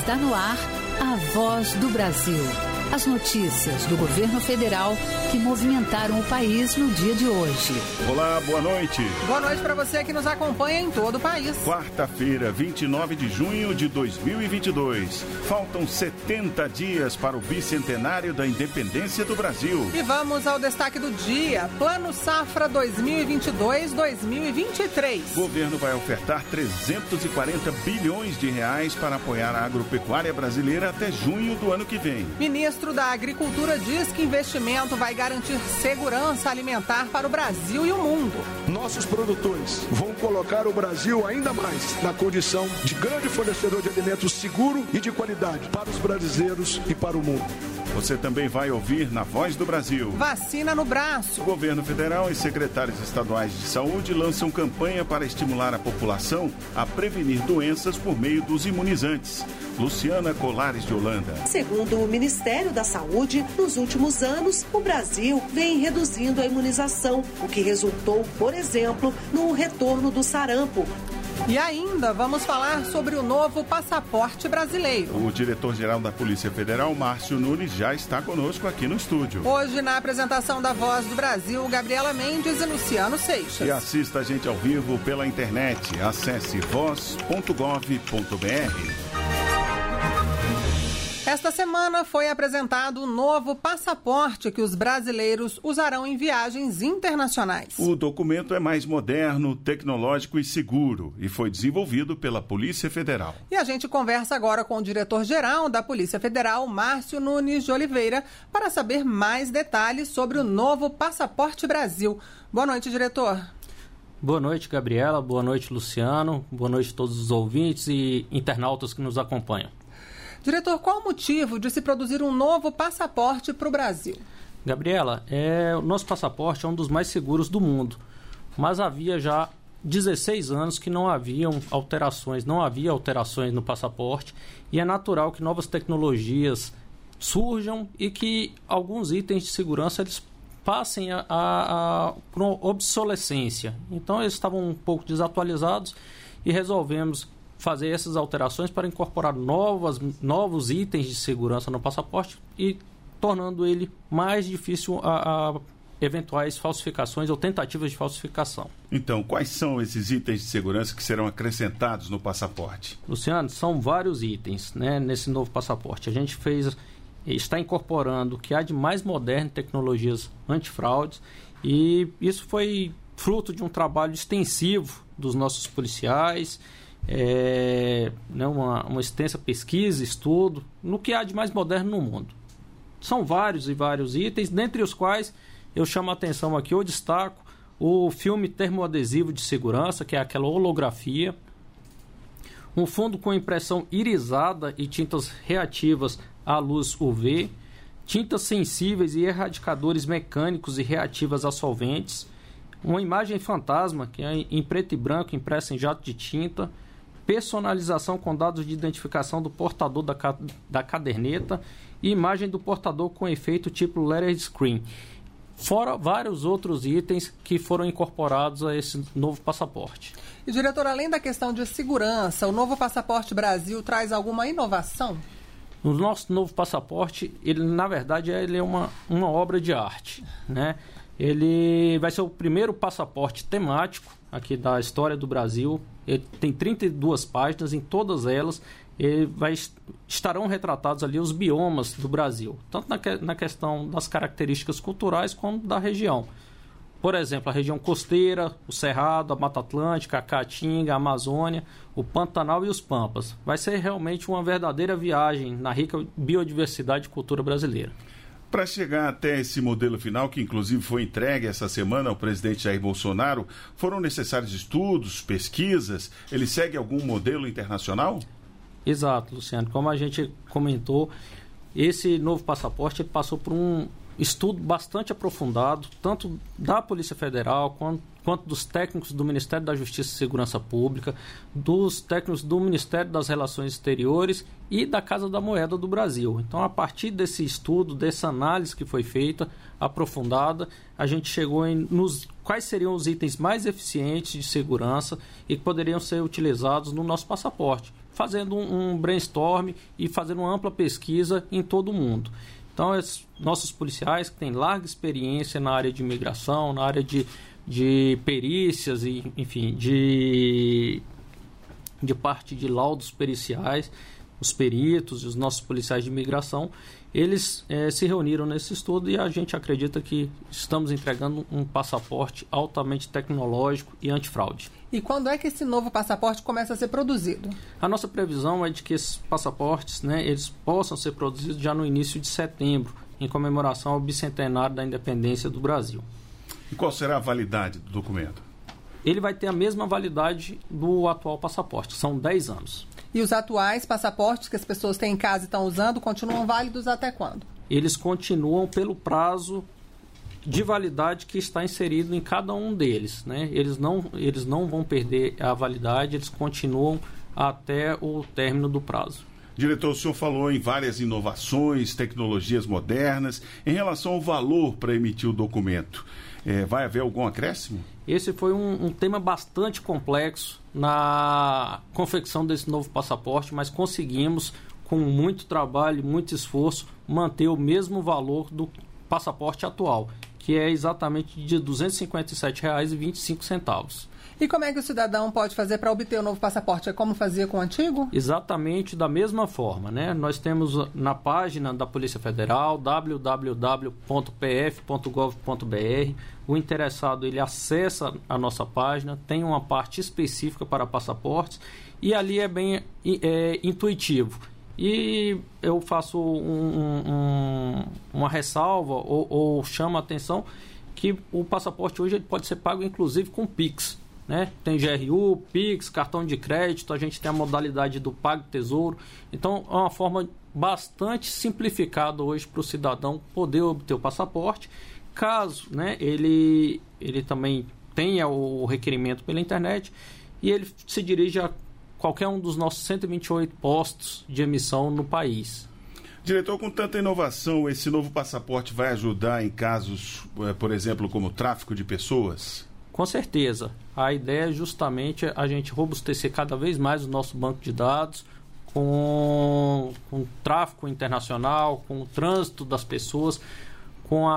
Está no ar a Voz do Brasil. As notícias do governo federal que movimentaram o país no dia de hoje. Olá, boa noite. Boa noite para você que nos acompanha em todo o país. Quarta-feira, 29 de junho de 2022. Faltam 70 dias para o bicentenário da independência do Brasil. E vamos ao destaque do dia. Plano Safra 2022-2023. O governo vai ofertar 340 bilhões de reais para apoiar a agropecuária brasileira até junho do ano que vem. Ministro da Agricultura diz que investimento vai garantir segurança alimentar para o Brasil e o mundo. Nossos produtores vão colocar o Brasil ainda mais na condição de grande fornecedor de alimentos seguro e de qualidade para os brasileiros e para o mundo. Você também vai ouvir na Voz do Brasil. Vacina no braço. O governo federal e secretários estaduais de saúde lançam campanha para estimular a população a prevenir doenças por meio dos imunizantes. Luciana Colares de Holanda. Segundo o Ministério da Saúde, nos últimos anos, o Brasil vem reduzindo a imunização, o que resultou, por exemplo, no retorno do sarampo. E ainda vamos falar sobre o novo passaporte brasileiro. O diretor-geral da Polícia Federal, Márcio Nunes, já está conosco aqui no estúdio. Hoje, na apresentação da Voz do Brasil, Gabriela Mendes e Luciano Seixas. E assista a gente ao vivo pela internet. Acesse voz.gov.br. Esta semana foi apresentado o novo passaporte que os brasileiros usarão em viagens internacionais. O documento é mais moderno, tecnológico e seguro e foi desenvolvido pela Polícia Federal. E a gente conversa agora com o diretor-geral da Polícia Federal, Márcio Nunes de Oliveira, para saber mais detalhes sobre o novo Passaporte Brasil. Boa noite, diretor. Boa noite, Gabriela. Boa noite, Luciano. Boa noite a todos os ouvintes e internautas que nos acompanham. Diretor, qual o motivo de se produzir um novo passaporte para o Brasil? Gabriela, o nosso passaporte é um dos mais seguros do mundo, mas havia já 16 anos que não havia alterações no passaporte e é natural que novas tecnologias surjam e que alguns itens de segurança eles passem a obsolescência. Então eles estavam um pouco desatualizados e resolvemos fazer essas alterações para incorporar novos itens de segurança no passaporte e tornando ele mais difícil a eventuais falsificações ou tentativas de falsificação. Então, quais são esses itens de segurança que serão acrescentados no passaporte? Luciano, são vários itens, né, nesse novo passaporte. A gente está incorporando o que há de mais moderno em tecnologias antifraudes e isso foi fruto de um trabalho extensivo dos nossos policiais, uma extensa pesquisa, estudo, no que há de mais moderno no mundo. São vários e vários itens, dentre os quais eu chamo a atenção aqui, eu destaco o filme termoadesivo de segurança, que é aquela holografia, um fundo com impressão irisada e tintas reativas à luz UV, tintas sensíveis e erradicadores mecânicos e reativas a solventes, uma imagem fantasma, que é em preto e branco, impressa em jato de tinta, personalização com dados de identificação do portador da caderneta e imagem do portador com efeito tipo lettered screen. Fora vários outros itens que foram incorporados a esse novo passaporte. E, diretor, além da questão de segurança, o novo Passaporte Brasil traz alguma inovação? O nosso novo passaporte, na verdade, ele é uma obra de arte, né? Ele vai ser o primeiro passaporte temático aqui da história do Brasil. Ele tem 32 páginas, em todas elas estarão retratados ali os biomas do Brasil, tanto na questão das características culturais como da região. Por exemplo, a região costeira, o Cerrado, a Mata Atlântica, a Caatinga, a Amazônia, o Pantanal e os Pampas. Vai ser realmente uma verdadeira viagem na rica biodiversidade e cultura brasileira. Para chegar até esse modelo final, que inclusive foi entregue essa semana ao presidente Jair Bolsonaro, foram necessários estudos, pesquisas? Ele segue algum modelo internacional? Exato, Luciano. Como a gente comentou, esse novo passaporte passou por um estudo bastante aprofundado, tanto da Polícia Federal quanto dos técnicos do Ministério da Justiça e Segurança Pública, dos técnicos do Ministério das Relações Exteriores e da Casa da Moeda do Brasil. Então, a partir desse estudo, dessa análise que foi feita, aprofundada, a gente chegou nos quais seriam os itens mais eficientes de segurança e que poderiam ser utilizados no nosso passaporte, fazendo um brainstorm e fazendo uma ampla pesquisa em todo o mundo. Então, nossos policiais que têm larga experiência na área de imigração, na área de perícias, e, enfim, de parte de laudos periciais, os peritos e os nossos policiais de imigração, eles se reuniram nesse estudo e a gente acredita que estamos entregando um passaporte altamente tecnológico e antifraude. E quando é que esse novo passaporte começa a ser produzido? A nossa previsão é de que esses passaportes, eles possam ser produzidos já no início de setembro, em comemoração ao bicentenário da independência do Brasil. E qual será a validade do documento? Ele vai ter a mesma validade do atual passaporte, são 10 anos. E os atuais passaportes que as pessoas têm em casa e estão usando continuam válidos até quando? Eles continuam pelo prazo de validade que está inserido em cada um deles, né? Eles não vão perder a validade, eles continuam até o término do prazo. Diretor, o senhor falou em várias inovações, tecnologias modernas. Em relação ao valor para emitir o documento, vai haver algum acréscimo? Esse foi um tema bastante complexo na confecção desse novo passaporte, mas conseguimos, com muito trabalho, muito esforço, manter o mesmo valor do passaporte atual, que é exatamente de R$ 257,25. E como é que o cidadão pode fazer para obter o novo passaporte? É como fazia com o antigo? Exatamente da mesma forma, né? Nós temos na página da Polícia Federal, www.pf.gov.br. O interessado, ele acessa a nossa página, tem uma parte específica para passaportes e ali é bem intuitivo. E eu faço uma ressalva ou chamo a atenção que o passaporte hoje ele pode ser pago inclusive com Pix. Né? Tem GRU, Pix, cartão de crédito, a gente tem a modalidade do Pago Tesouro. Então, é uma forma bastante simplificada hoje para o cidadão poder obter o passaporte. Caso ele também tenha o requerimento pela internet e ele se dirige a qualquer um dos nossos 128 postos de emissão no país. Diretor, com tanta inovação, esse novo passaporte vai ajudar em casos, por exemplo, como tráfico de pessoas? Com certeza. A ideia é justamente a gente robustecer cada vez mais o nosso banco de dados com o tráfico internacional, com o trânsito das pessoas, com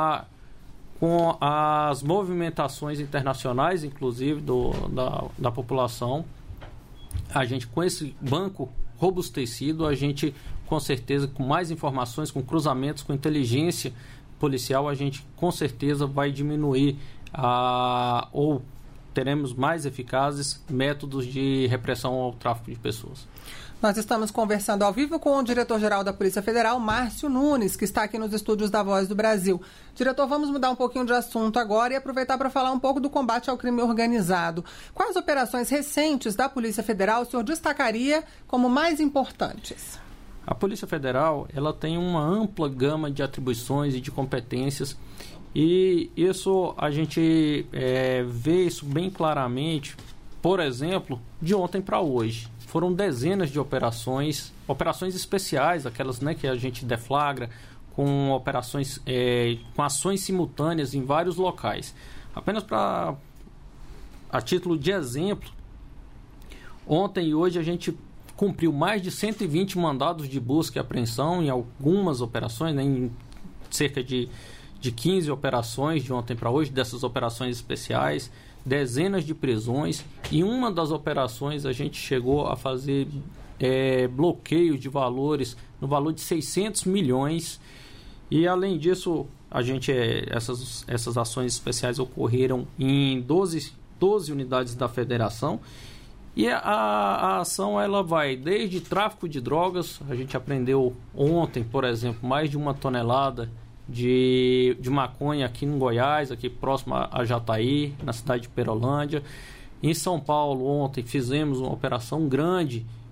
as movimentações internacionais, inclusive, da população. A gente, com esse banco robustecido, a gente, com certeza, com mais informações, com cruzamentos, com inteligência policial, a gente, com certeza, vai diminuir ou teremos mais eficazes métodos de repressão ao tráfico de pessoas. Nós estamos conversando ao vivo com o diretor-geral da Polícia Federal, Márcio Nunes, que está aqui nos estúdios da Voz do Brasil. Diretor, vamos mudar um pouquinho de assunto agora e aproveitar para falar um pouco do combate ao crime organizado. Quais operações recentes da Polícia Federal o senhor destacaria como mais importantes? A Polícia Federal ela tem uma ampla gama de atribuições e de competências. E isso a gente vê isso bem claramente, por exemplo, de ontem para hoje. Foram dezenas de operações especiais, aquelas que a gente deflagra, com operações, com ações simultâneas em vários locais. Apenas a título de exemplo, ontem e hoje a gente cumpriu mais de 120 mandados de busca e apreensão em algumas operações, em cerca de 15 operações de ontem para hoje, dessas operações especiais, dezenas de prisões, e uma das operações a gente chegou a fazer bloqueio de valores no valor de 600 milhões, e além disso, a gente essas ações especiais ocorreram em 12 unidades da federação, e a ação ela vai desde tráfico de drogas, a gente apreendeu ontem, por exemplo, mais de 1 tonelada de maconha aqui em Goiás, aqui próximo a Jataí, na cidade de Perolândia. Em São Paulo, ontem, fizemos uma operação grande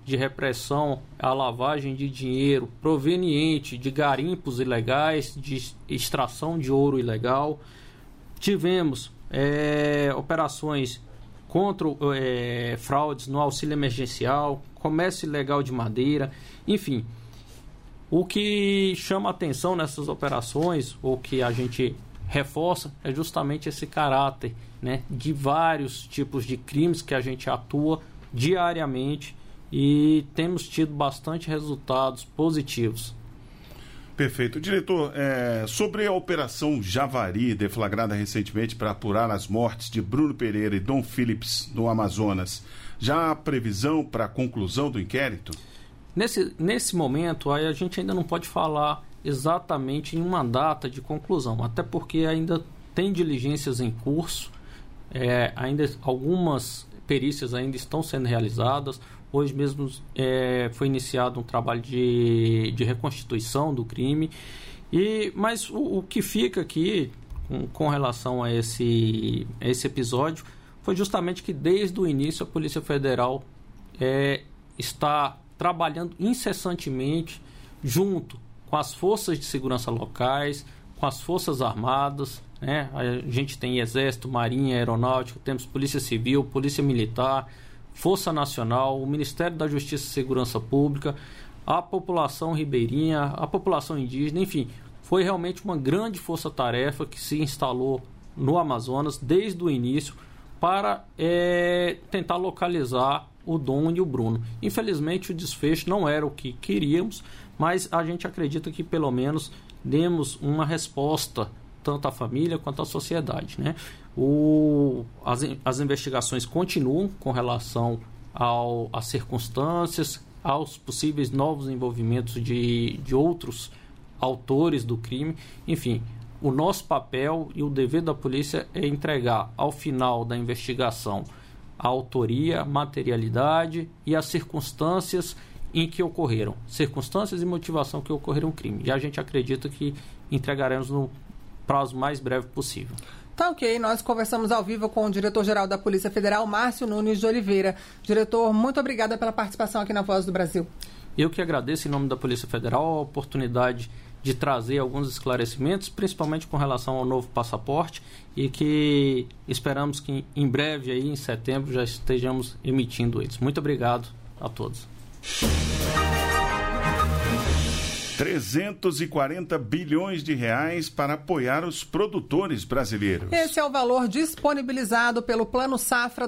de repressão à lavagem de dinheiro proveniente de garimpos ilegais, de extração de ouro ilegal. Tivemos operações contra fraudes no auxílio emergencial, comércio ilegal de madeira, enfim. O que chama a atenção nessas operações, ou que a gente reforça, é justamente esse caráter, né, de vários tipos de crimes que a gente atua diariamente e temos tido bastante resultados positivos. Perfeito. Diretor, sobre a Operação Javari, deflagrada recentemente para apurar as mortes de Bruno Pereira e Dom Phillips no Amazonas, já há previsão para a conclusão do inquérito? Nesse momento, a gente ainda não pode falar exatamente em uma data de conclusão, até porque ainda tem diligências em curso, ainda algumas perícias ainda estão sendo realizadas. Hoje mesmo foi iniciado um trabalho de reconstituição do crime. Mas o que fica aqui com relação a esse episódio foi justamente que desde o início a Polícia Federal está trabalhando incessantemente junto com as forças de segurança locais, com as forças armadas, né? A gente tem Exército, Marinha, Aeronáutica, temos Polícia Civil, Polícia Militar, Força Nacional, o Ministério da Justiça e Segurança Pública, a população ribeirinha, a população indígena, enfim, foi realmente uma grande força-tarefa que se instalou no Amazonas desde o início para tentar localizar o Dom e o Bruno. Infelizmente o desfecho não era o que queríamos, mas a gente acredita que pelo menos demos uma resposta tanto à família quanto à sociedade, né? As investigações continuam com relação às circunstâncias, aos possíveis novos envolvimentos de outros autores do crime. Enfim, o nosso papel e o dever da polícia é entregar ao final da investigação a autoria, materialidade e as circunstâncias em que ocorreram, circunstâncias e motivação que ocorreram o crime. E a gente acredita que entregaremos no prazo mais breve possível. Tá ok, nós conversamos ao vivo com o diretor-geral da Polícia Federal, Márcio Nunes de Oliveira. Diretor, muito obrigada pela participação aqui na Voz do Brasil. Eu que agradeço em nome da Polícia Federal a oportunidade de trazer alguns esclarecimentos, principalmente com relação ao novo passaporte, e que esperamos que em breve, aí, em setembro, já estejamos emitindo eles. Muito obrigado a todos. 340 bilhões de reais para apoiar os produtores brasileiros. Esse é o valor disponibilizado pelo Plano Safra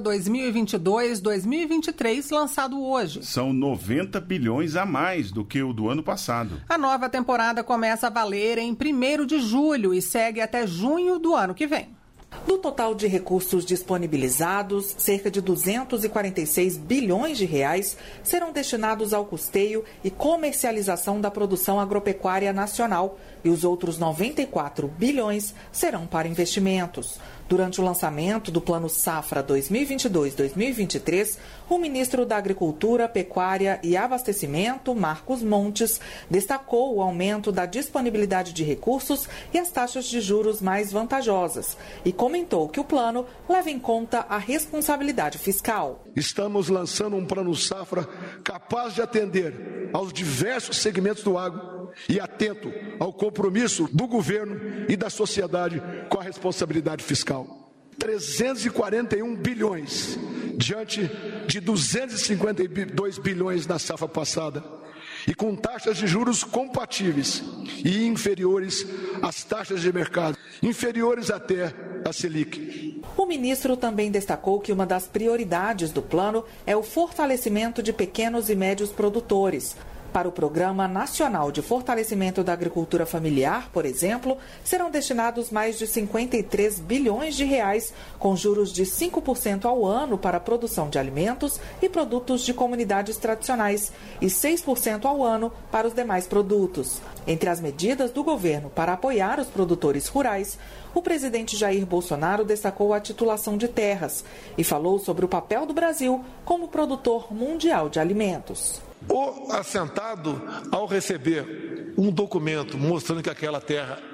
2022-2023, lançado hoje. São 90 bilhões a mais do que o do ano passado. A nova temporada começa a valer em 1º de julho e segue até junho do ano que vem. Do total de recursos disponibilizados, cerca de 246 bilhões de reais serão destinados ao custeio e comercialização da produção agropecuária nacional e os outros 94 bilhões serão para investimentos. Durante o lançamento do Plano Safra 2022-2023, o ministro da Agricultura, Pecuária e Abastecimento, Marcos Montes, destacou o aumento da disponibilidade de recursos e as taxas de juros mais vantajosas e comentou que o plano leva em conta a responsabilidade fiscal. Estamos lançando um Plano Safra capaz de atender aos diversos segmentos do agro e atento ao compromisso do governo e da sociedade com a responsabilidade fiscal. 341 bilhões diante de 252 bilhões na safra passada e com taxas de juros compatíveis e inferiores às taxas de mercado, inferiores até a Selic. O ministro também destacou que uma das prioridades do plano é o fortalecimento de pequenos e médios produtores. Para o Programa Nacional de Fortalecimento da Agricultura Familiar, por exemplo, serão destinados mais de 53 bilhões de reais, com juros de 5% ao ano para a produção de alimentos e produtos de comunidades tradicionais e 6% ao ano para os demais produtos. Entre as medidas do governo para apoiar os produtores rurais, o presidente Jair Bolsonaro destacou a titulação de terras e falou sobre o papel do Brasil como produtor mundial de alimentos. O assentado, ao receber um documento mostrando que aquela terra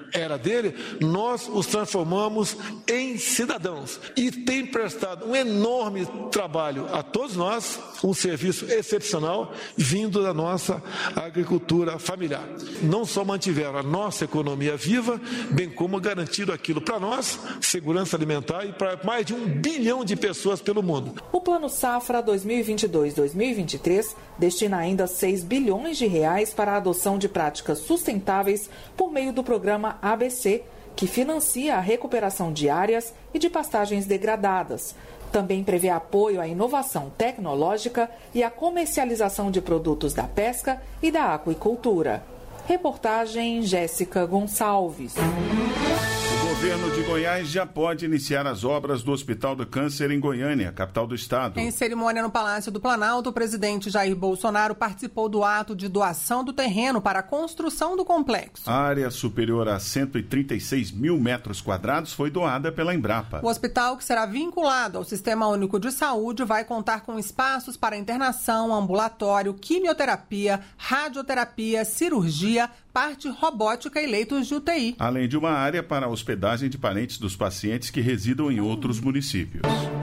era dele, nós os transformamos em cidadãos e tem prestado um enorme trabalho a todos nós, um serviço excepcional vindo da nossa agricultura familiar. Não só mantiveram a nossa economia viva, bem como garantiram aquilo para nós, segurança alimentar, e para mais de 1 bilhão de pessoas pelo mundo. O Plano Safra 2022-2023 destina ainda 6 bilhões de reais para a adoção de práticas sustentáveis por meio do programa ABC, que financia a recuperação de áreas e de pastagens degradadas. Também prevê apoio à inovação tecnológica e à comercialização de produtos da pesca e da aquicultura. Reportagem Jéssica Gonçalves. O governo de Goiás já pode iniciar as obras do Hospital do Câncer em Goiânia, capital do estado. Em cerimônia no Palácio do Planalto, o presidente Jair Bolsonaro participou do ato de doação do terreno para a construção do complexo. A área superior a 136 mil metros quadrados foi doada pela Embrapa. O hospital, que será vinculado ao Sistema Único de Saúde, vai contar com espaços para internação, ambulatório, quimioterapia, radioterapia, cirurgia, parte robótica e leitos de UTI. Além de uma área para a hospedagem de parentes dos pacientes que residam em outros municípios.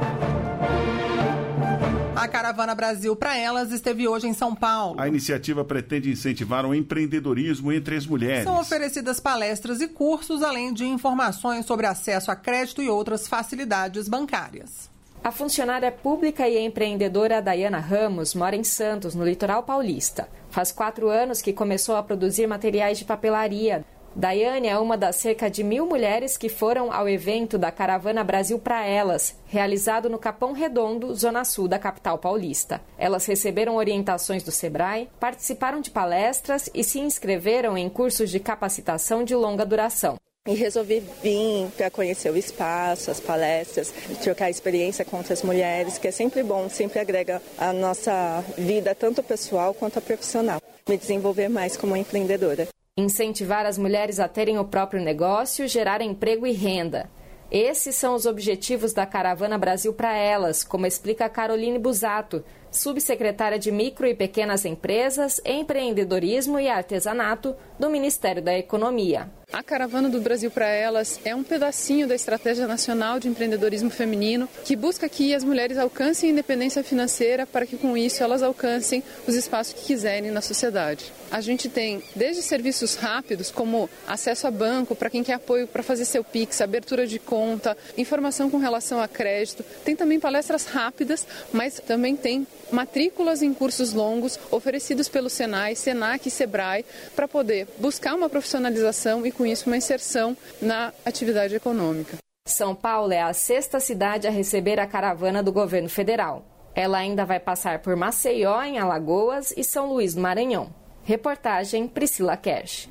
A Caravana Brasil para Elas esteve hoje em São Paulo. A iniciativa pretende incentivar o empreendedorismo entre as mulheres. São oferecidas palestras e cursos, além de informações sobre acesso a crédito e outras facilidades bancárias. A funcionária pública e empreendedora Dayana Ramos mora em Santos, no litoral paulista. Faz 4 anos que começou a produzir materiais de papelaria. Daiane é uma das cerca de 1.000 mulheres que foram ao evento da Caravana Brasil para Elas, realizado no Capão Redondo, zona sul da capital paulista. Elas receberam orientações do Sebrae, participaram de palestras e se inscreveram em cursos de capacitação de longa duração. E resolvi vir para conhecer o espaço, as palestras, trocar experiência com outras mulheres, que é sempre bom, sempre agrega a nossa vida, tanto pessoal quanto a profissional. Me desenvolver mais como empreendedora. Incentivar as mulheres a terem o próprio negócio, gerar emprego e renda. Esses são os objetivos da Caravana Brasil para Elas, como explica Caroline Busato, subsecretária de Micro e Pequenas Empresas, Empreendedorismo e Artesanato do Ministério da Economia. A Caravana do Brasil para Elas é um pedacinho da Estratégia Nacional de Empreendedorismo Feminino, que busca que as mulheres alcancem a independência financeira para que, com isso, elas alcancem os espaços que quiserem na sociedade. A gente tem desde serviços rápidos, como acesso a banco para quem quer apoio para fazer seu Pix, abertura de conta, informação com relação a crédito. Tem também palestras rápidas, mas também tem matrículas em cursos longos oferecidos pelo Senai, Senac e Sebrae para poder buscar uma profissionalização e, com isso, uma inserção na atividade econômica. São Paulo é a 6ª cidade a receber a caravana do governo federal. Ela ainda vai passar por Maceió, em Alagoas, e São Luís, no Maranhão. Reportagem Priscila Cash.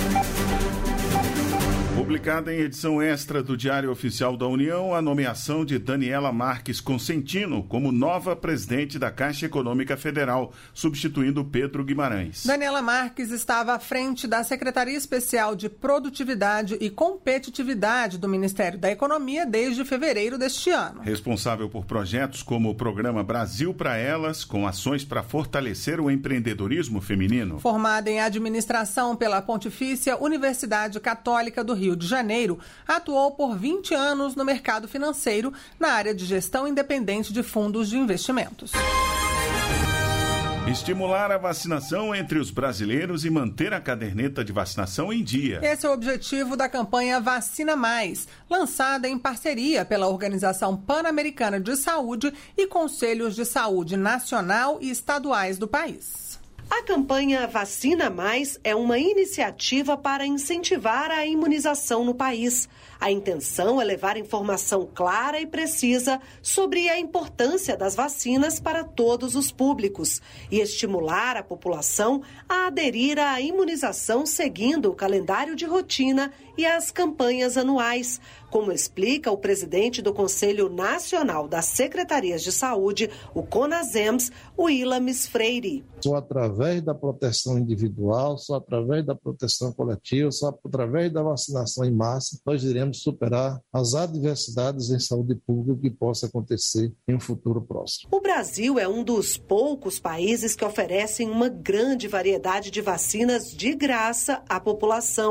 Publicada em edição extra do Diário Oficial da União, a nomeação de Daniela Marques Consentino como nova presidente da Caixa Econômica Federal, substituindo Pedro Guimarães. Daniela Marques estava à frente da Secretaria Especial de Produtividade e Competitividade do Ministério da Economia desde fevereiro deste ano. Responsável por projetos como o Programa Brasil para Elas, com ações para fortalecer o empreendedorismo feminino. Formada em administração pela Pontifícia Universidade Católica do Rio de Janeiro, atuou por 20 anos no mercado financeiro, na área de gestão independente de fundos de investimentos. Estimular a vacinação entre os brasileiros e manter a caderneta de vacinação em dia. Esse é o objetivo da campanha Vacina Mais, lançada em parceria pela Organização Pan-Americana de Saúde e Conselhos de Saúde Nacional e estaduais do país. A campanha Vacina Mais é uma iniciativa para incentivar a imunização no país. A intenção é levar informação clara e precisa sobre a importância das vacinas para todos os públicos e estimular a população a aderir à imunização seguindo o calendário de rotina e as campanhas anuais, como explica o presidente do Conselho Nacional das Secretarias de Saúde, o CONASEMS, o Ilames Freire. Só através da proteção individual, só através da proteção coletiva, só através da vacinação em massa, nós iremos superar as adversidades em saúde pública que possa acontecer em um futuro próximo. O Brasil é um dos poucos países que oferecem uma grande variedade de vacinas de graça à população.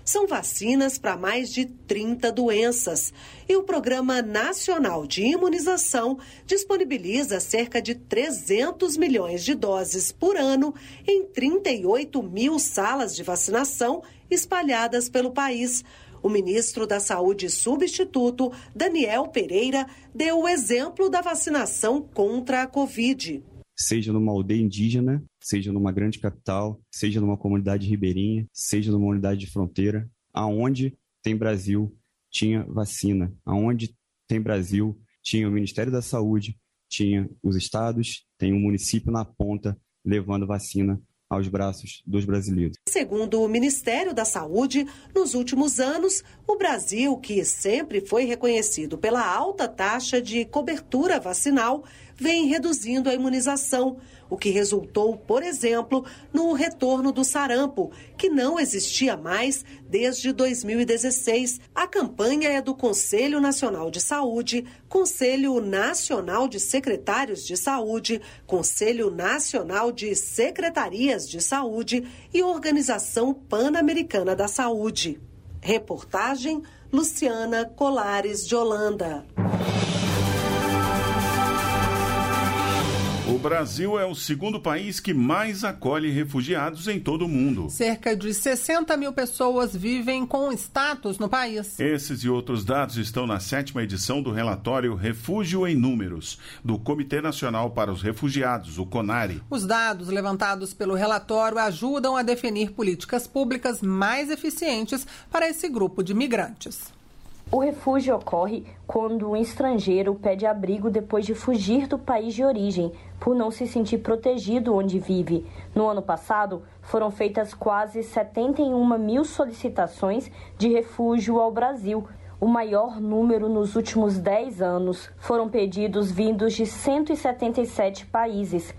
São vacinas para mais de 30 doenças. E o Programa Nacional de Imunização disponibiliza cerca de 300 milhões de doses por ano em 38 mil salas de vacinação espalhadas pelo país. O ministro da Saúde substituto, Daniel Pereira, deu o exemplo da vacinação contra a Covid. Seja numa aldeia indígena, seja numa grande capital, seja numa comunidade ribeirinha, seja numa unidade de fronteira, aonde tem Brasil, tinha vacina. Aonde tem Brasil, tinha o Ministério da Saúde, tinha os estados, tem um município na ponta levando vacina aos braços dos brasileiros. Segundo o Ministério da Saúde, nos últimos anos, o Brasil, que sempre foi reconhecido pela alta taxa de cobertura vacinal, vem reduzindo a imunização, o que resultou, por exemplo, no retorno do sarampo, que não existia mais desde 2016. A campanha é do Conselho Nacional de Saúde, Conselho Nacional de Secretários de Saúde, Conselho Nacional de Secretarias de Saúde e Organização Pan-Americana da Saúde. Reportagem Luciana Colares de Holanda. O Brasil é o segundo país que mais acolhe refugiados em todo o mundo. Cerca de 60 mil pessoas vivem com status no país. Esses e outros dados estão na 7ª edição do relatório Refúgio em Números, do Comitê Nacional para os Refugiados, o CONARE. Os dados levantados pelo relatório ajudam a definir políticas públicas mais eficientes para esse grupo de migrantes. O refúgio ocorre quando um estrangeiro pede abrigo depois de fugir do país de origem, por não se sentir protegido onde vive. No ano passado, foram feitas quase 71 mil solicitações de refúgio ao Brasil, o maior número nos últimos 10 anos. Foram pedidos vindos de 177 países,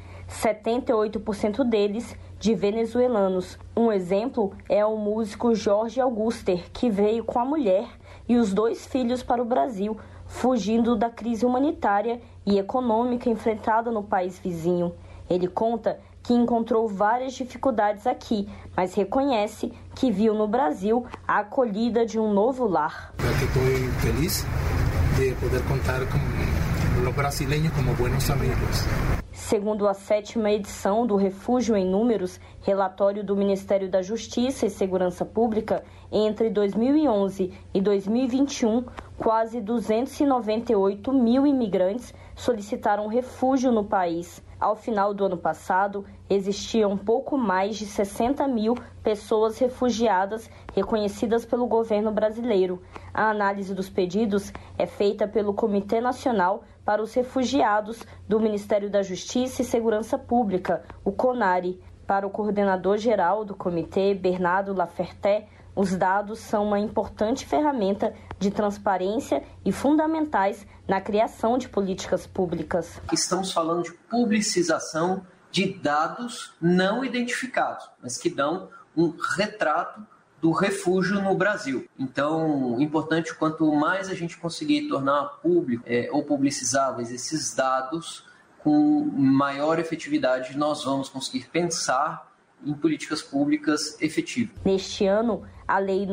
78% deles de venezuelanos. Um exemplo é o músico Jorge Auguster, que veio com a mulher e os 2 filhos para o Brasil, fugindo da crise humanitária e econômica enfrentada no país vizinho. Ele conta que encontrou várias dificuldades aqui, mas reconhece que viu no Brasil a acolhida de um novo lar. Estou feliz de poder contar com os brasileiros como bons amigos. Segundo a 7ª edição do Refúgio em Números, relatório do Ministério da Justiça e Segurança Pública, entre 2011 e 2021, quase 298 mil imigrantes solicitaram refúgio no país. Ao final do ano passado, existiam pouco mais de 60 mil pessoas refugiadas reconhecidas pelo governo brasileiro. A análise dos pedidos é feita pelo Comitê Nacional para os Refugiados do Ministério da Justiça e Segurança Pública, o CONARE. Para o coordenador-geral do comitê, Bernardo Laferté, os dados são uma importante ferramenta de transparência e fundamentais na criação de políticas públicas. Estamos falando de publicização de dados não identificados, mas que dão um retrato do refúgio no Brasil. Então, importante, quanto mais a gente conseguir tornar público ou publicizáveis esses dados, com maior efetividade nós vamos conseguir pensar em políticas públicas efetivas. Neste ano, a Lei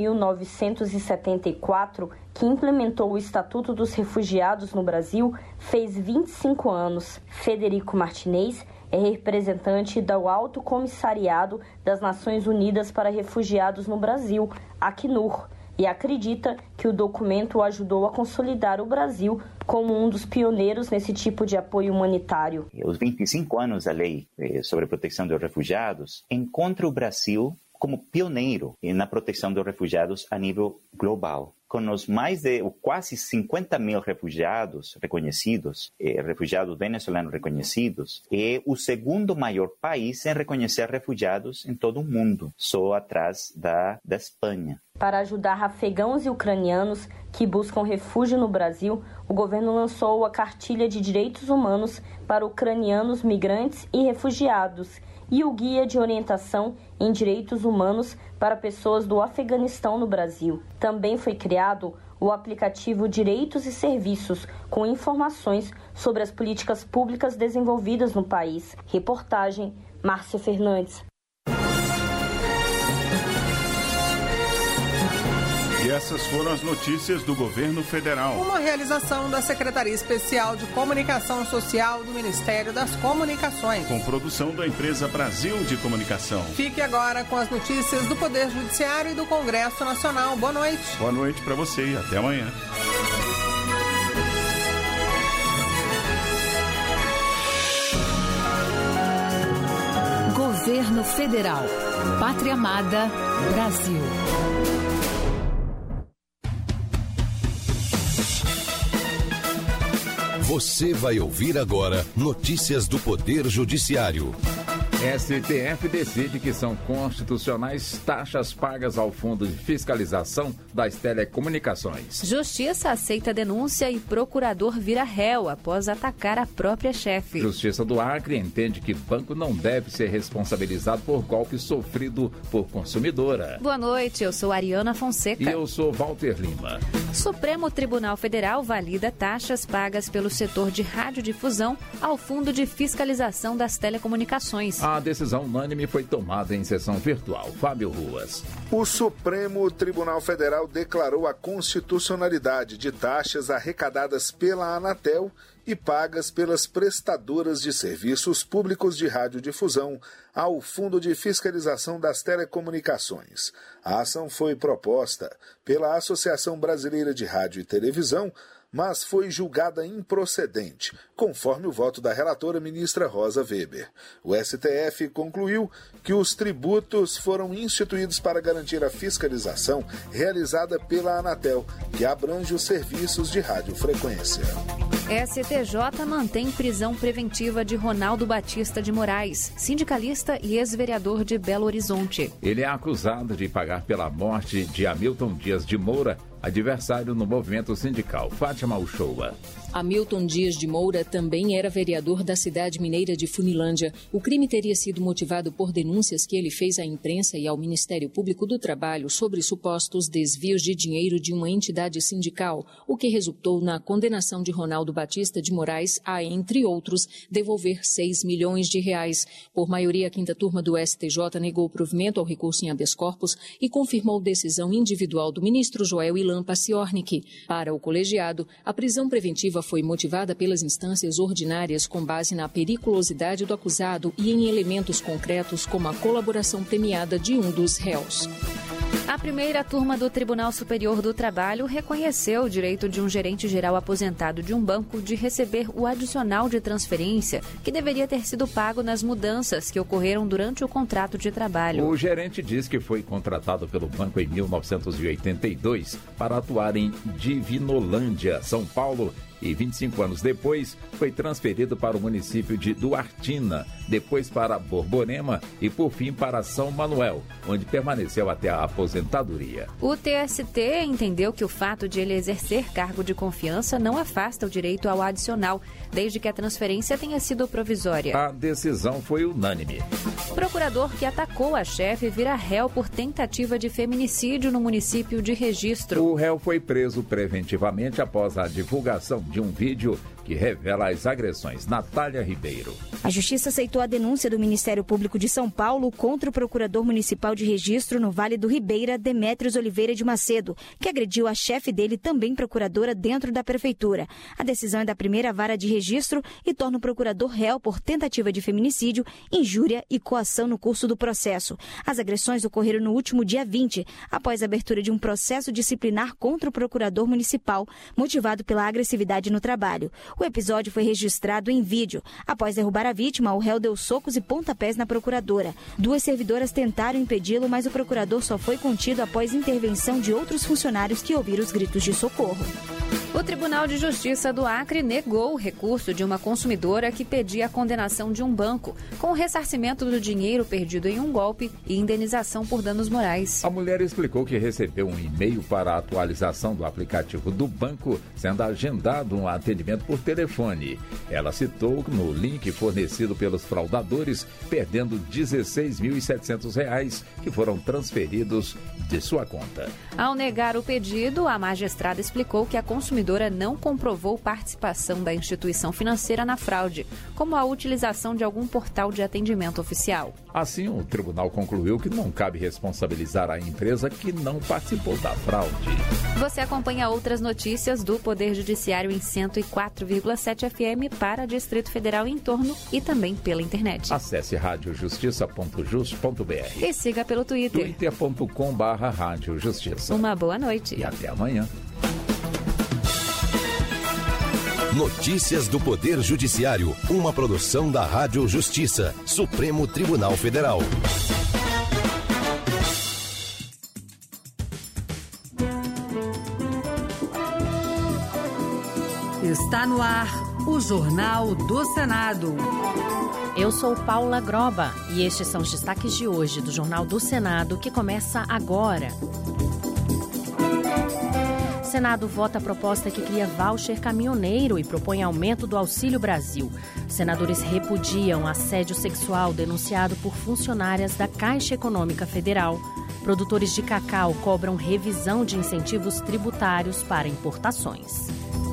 9.974, que implementou o Estatuto dos Refugiados no Brasil, fez 25 anos. Federico Martinez é representante do Alto Comissariado das Nações Unidas para Refugiados no Brasil, Acnur, e acredita que o documento ajudou a consolidar o Brasil como um dos pioneiros nesse tipo de apoio humanitário. Os 25 anos da Lei sobre a Proteção dos Refugiados encontra o Brasil como pioneiro na proteção dos refugiados a nível global. Com os mais de quase 50 mil refugiados reconhecidos, refugiados venezuelanos reconhecidos, é o segundo maior país em reconhecer refugiados em todo o mundo, só atrás da Espanha. Para ajudar afegãos e ucranianos que buscam refúgio no Brasil, o governo lançou a Cartilha de Direitos Humanos para ucranianos, migrantes e refugiados e o Guia de Orientação em Direitos Humanos para pessoas do Afeganistão no Brasil. Também foi criado o aplicativo Direitos e Serviços, com informações sobre as políticas públicas desenvolvidas no país. Reportagem Márcia Fernandes. E essas foram as notícias do Governo Federal. Uma realização da Secretaria Especial de Comunicação Social do Ministério das Comunicações. Com produção da empresa Brasil de Comunicação. Fique agora com as notícias do Poder Judiciário e do Congresso Nacional. Boa noite. Boa noite para você e até amanhã. Governo Federal. Pátria Amada, Brasil. Você vai ouvir agora notícias do Poder Judiciário. STF decide que são constitucionais taxas pagas ao Fundo de Fiscalização das Telecomunicações. Justiça aceita denúncia e procurador vira réu após atacar a própria chefe. Justiça do Acre entende que banco não deve ser responsabilizado por golpe sofrido por consumidora. Boa noite, eu sou Ariana Fonseca. E eu sou Walter Lima. Supremo Tribunal Federal valida taxas pagas pelo setor de radiodifusão ao Fundo de Fiscalização das Telecomunicações. A decisão unânime foi tomada em sessão virtual. Fábio Ruas. O Supremo Tribunal Federal declarou a constitucionalidade de taxas arrecadadas pela Anatel e pagas pelas prestadoras de serviços públicos de radiodifusão ao Fundo de Fiscalização das Telecomunicações. A ação foi proposta pela Associação Brasileira de Rádio e Televisão, mas foi julgada improcedente, conforme o voto da relatora ministra Rosa Weber. O STF concluiu que os tributos foram instituídos para garantir a fiscalização realizada pela Anatel, que abrange os serviços de radiofrequência. STJ mantém prisão preventiva de Ronaldo Batista de Moraes, sindicalista e ex-vereador de Belo Horizonte. Ele é acusado de pagar pela morte de Hamilton Dias de Moura, adversário no movimento sindical. Fátima Uchoa. Hamilton Dias de Moura também era vereador da cidade mineira de Funilândia. O crime teria sido motivado por denúncias que ele fez à imprensa e ao Ministério Público do Trabalho sobre supostos desvios de dinheiro de uma entidade sindical, o que resultou na condenação de Ronaldo Batista de Moraes a, entre outros, devolver R$6 milhões. Por maioria, a quinta turma do STJ negou provimento ao recurso em habeas corpus e confirmou decisão individual do ministro Joel Ilan Paciornik. Para o colegiado, a prisão preventiva foi motivada pelas instâncias ordinárias com base na periculosidade do acusado e em elementos concretos como a colaboração premiada de um dos réus. A primeira turma do Tribunal Superior do Trabalho reconheceu o direito de um gerente geral aposentado de um banco de receber o adicional de transferência que deveria ter sido pago nas mudanças que ocorreram durante o contrato de trabalho. O gerente diz que foi contratado pelo banco em 1982 para atuar em Divinolândia, São Paulo, e 25 anos depois foi transferido para o município de Duartina, depois para Borborema e por fim para São Manuel, onde permaneceu até a aposentadoria. O TST entendeu que o fato de ele exercer cargo de confiança não afasta o direito ao adicional, desde que a transferência tenha sido provisória. A decisão foi unânime. Procurador que atacou a chefe vira réu por tentativa de feminicídio no município de Registro. O réu foi preso preventivamente após a divulgação de um vídeo que revela as agressões. Natália Ribeiro. A Justiça aceitou a denúncia do Ministério Público de São Paulo contra o Procurador Municipal de Registro no Vale do Ribeira, Demétrios Oliveira de Macedo, que agrediu a chefe dele, também procuradora, dentro da Prefeitura. A decisão é da primeira vara de registro e torna o procurador réu por tentativa de feminicídio, injúria e coação no curso do processo. As agressões ocorreram no último dia 20, após a abertura de um processo disciplinar contra o procurador municipal, motivado pela agressividade no trabalho. O episódio foi registrado em vídeo. Após derrubar a vítima, o réu deu socos e pontapés na procuradora. Duas servidoras tentaram impedi-lo, mas o procurador só foi contido após intervenção de outros funcionários que ouviram os gritos de socorro. O Tribunal de Justiça do Acre negou o recurso de uma consumidora que pedia a condenação de um banco, com o ressarcimento do dinheiro perdido em um golpe e indenização por danos morais. A mulher explicou que recebeu um e-mail para a atualização do aplicativo do banco, sendo agendado um atendimento por telefone. Ela citou no link fornecido pelos fraudadores, perdendo R$ 16.700 que foram transferidos de sua conta. Ao negar o pedido, a magistrada explicou que a consumidora consumidora não comprovou participação da instituição financeira na fraude, como a utilização de algum portal de atendimento oficial. Assim, o tribunal concluiu que não cabe responsabilizar a empresa que não participou da fraude. Você acompanha outras notícias do Poder Judiciário em 104,7 FM para Distrito Federal e em torno e também pela internet. Acesse radiojustiça.jus.br e siga pelo Twitter. twitter.com/radiojustiça. Uma boa noite. E até amanhã. Notícias do Poder Judiciário, uma produção da Rádio Justiça, Supremo Tribunal Federal. Está no ar o Jornal do Senado. Eu sou Paula Groba e estes são os destaques de hoje do Jornal do Senado, que começa agora. O Senado vota a proposta que cria voucher caminhoneiro e propõe aumento do Auxílio Brasil. Senadores repudiam assédio sexual denunciado por funcionárias da Caixa Econômica Federal. Produtores de cacau cobram revisão de incentivos tributários para importações.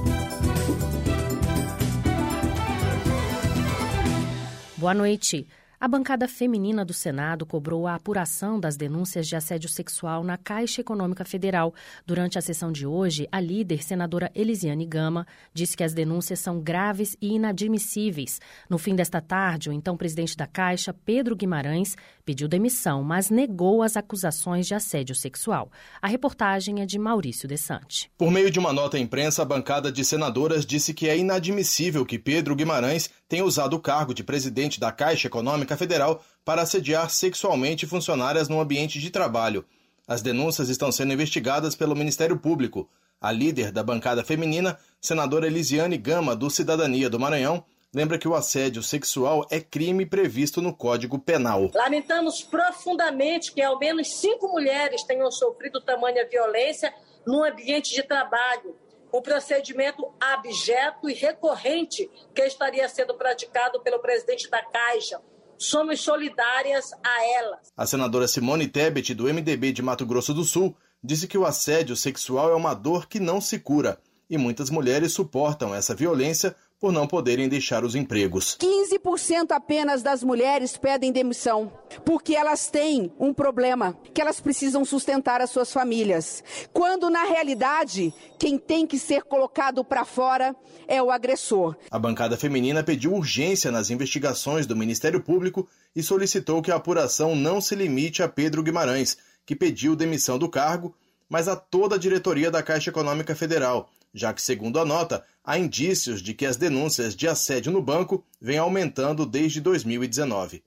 Boa noite. A bancada feminina do Senado cobrou a apuração das denúncias de assédio sexual na Caixa Econômica Federal. Durante a sessão de hoje, a líder, senadora Elisiane Gama, disse que as denúncias são graves e inadmissíveis. No fim desta tarde, o então presidente da Caixa, Pedro Guimarães, pediu demissão, mas negou as acusações de assédio sexual. A reportagem é de Maurício Desante. Por meio de uma nota à imprensa, a bancada de senadoras disse que é inadmissível que Pedro Guimarães tenha usado o cargo de presidente da Caixa Econômica Federal para assediar sexualmente funcionárias no ambiente de trabalho. As denúncias estão sendo investigadas pelo Ministério Público. A líder da bancada feminina, senadora Elisiane Gama, do Cidadania do Maranhão, lembra que o assédio sexual é crime previsto no Código Penal. Lamentamos profundamente que ao menos 5 mulheres tenham sofrido tamanha violência no ambiente de trabalho. Um procedimento abjeto e recorrente que estaria sendo praticado pelo presidente da Caixa. Somos solidárias a elas. A senadora Simone Tebet, do MDB de Mato Grosso do Sul, disse que o assédio sexual é uma dor que não se cura e muitas mulheres suportam essa violência por não poderem deixar os empregos. 15% apenas das mulheres pedem demissão, porque elas têm um problema, que elas precisam sustentar as suas famílias. Quando, na realidade, quem tem que ser colocado para fora é o agressor. A bancada feminina pediu urgência nas investigações do Ministério Público e solicitou que a apuração não se limite a Pedro Guimarães, que pediu demissão do cargo, mas a toda a diretoria da Caixa Econômica Federal, já que, segundo a nota, há indícios de que as denúncias de assédio no banco vêm aumentando desde 2019.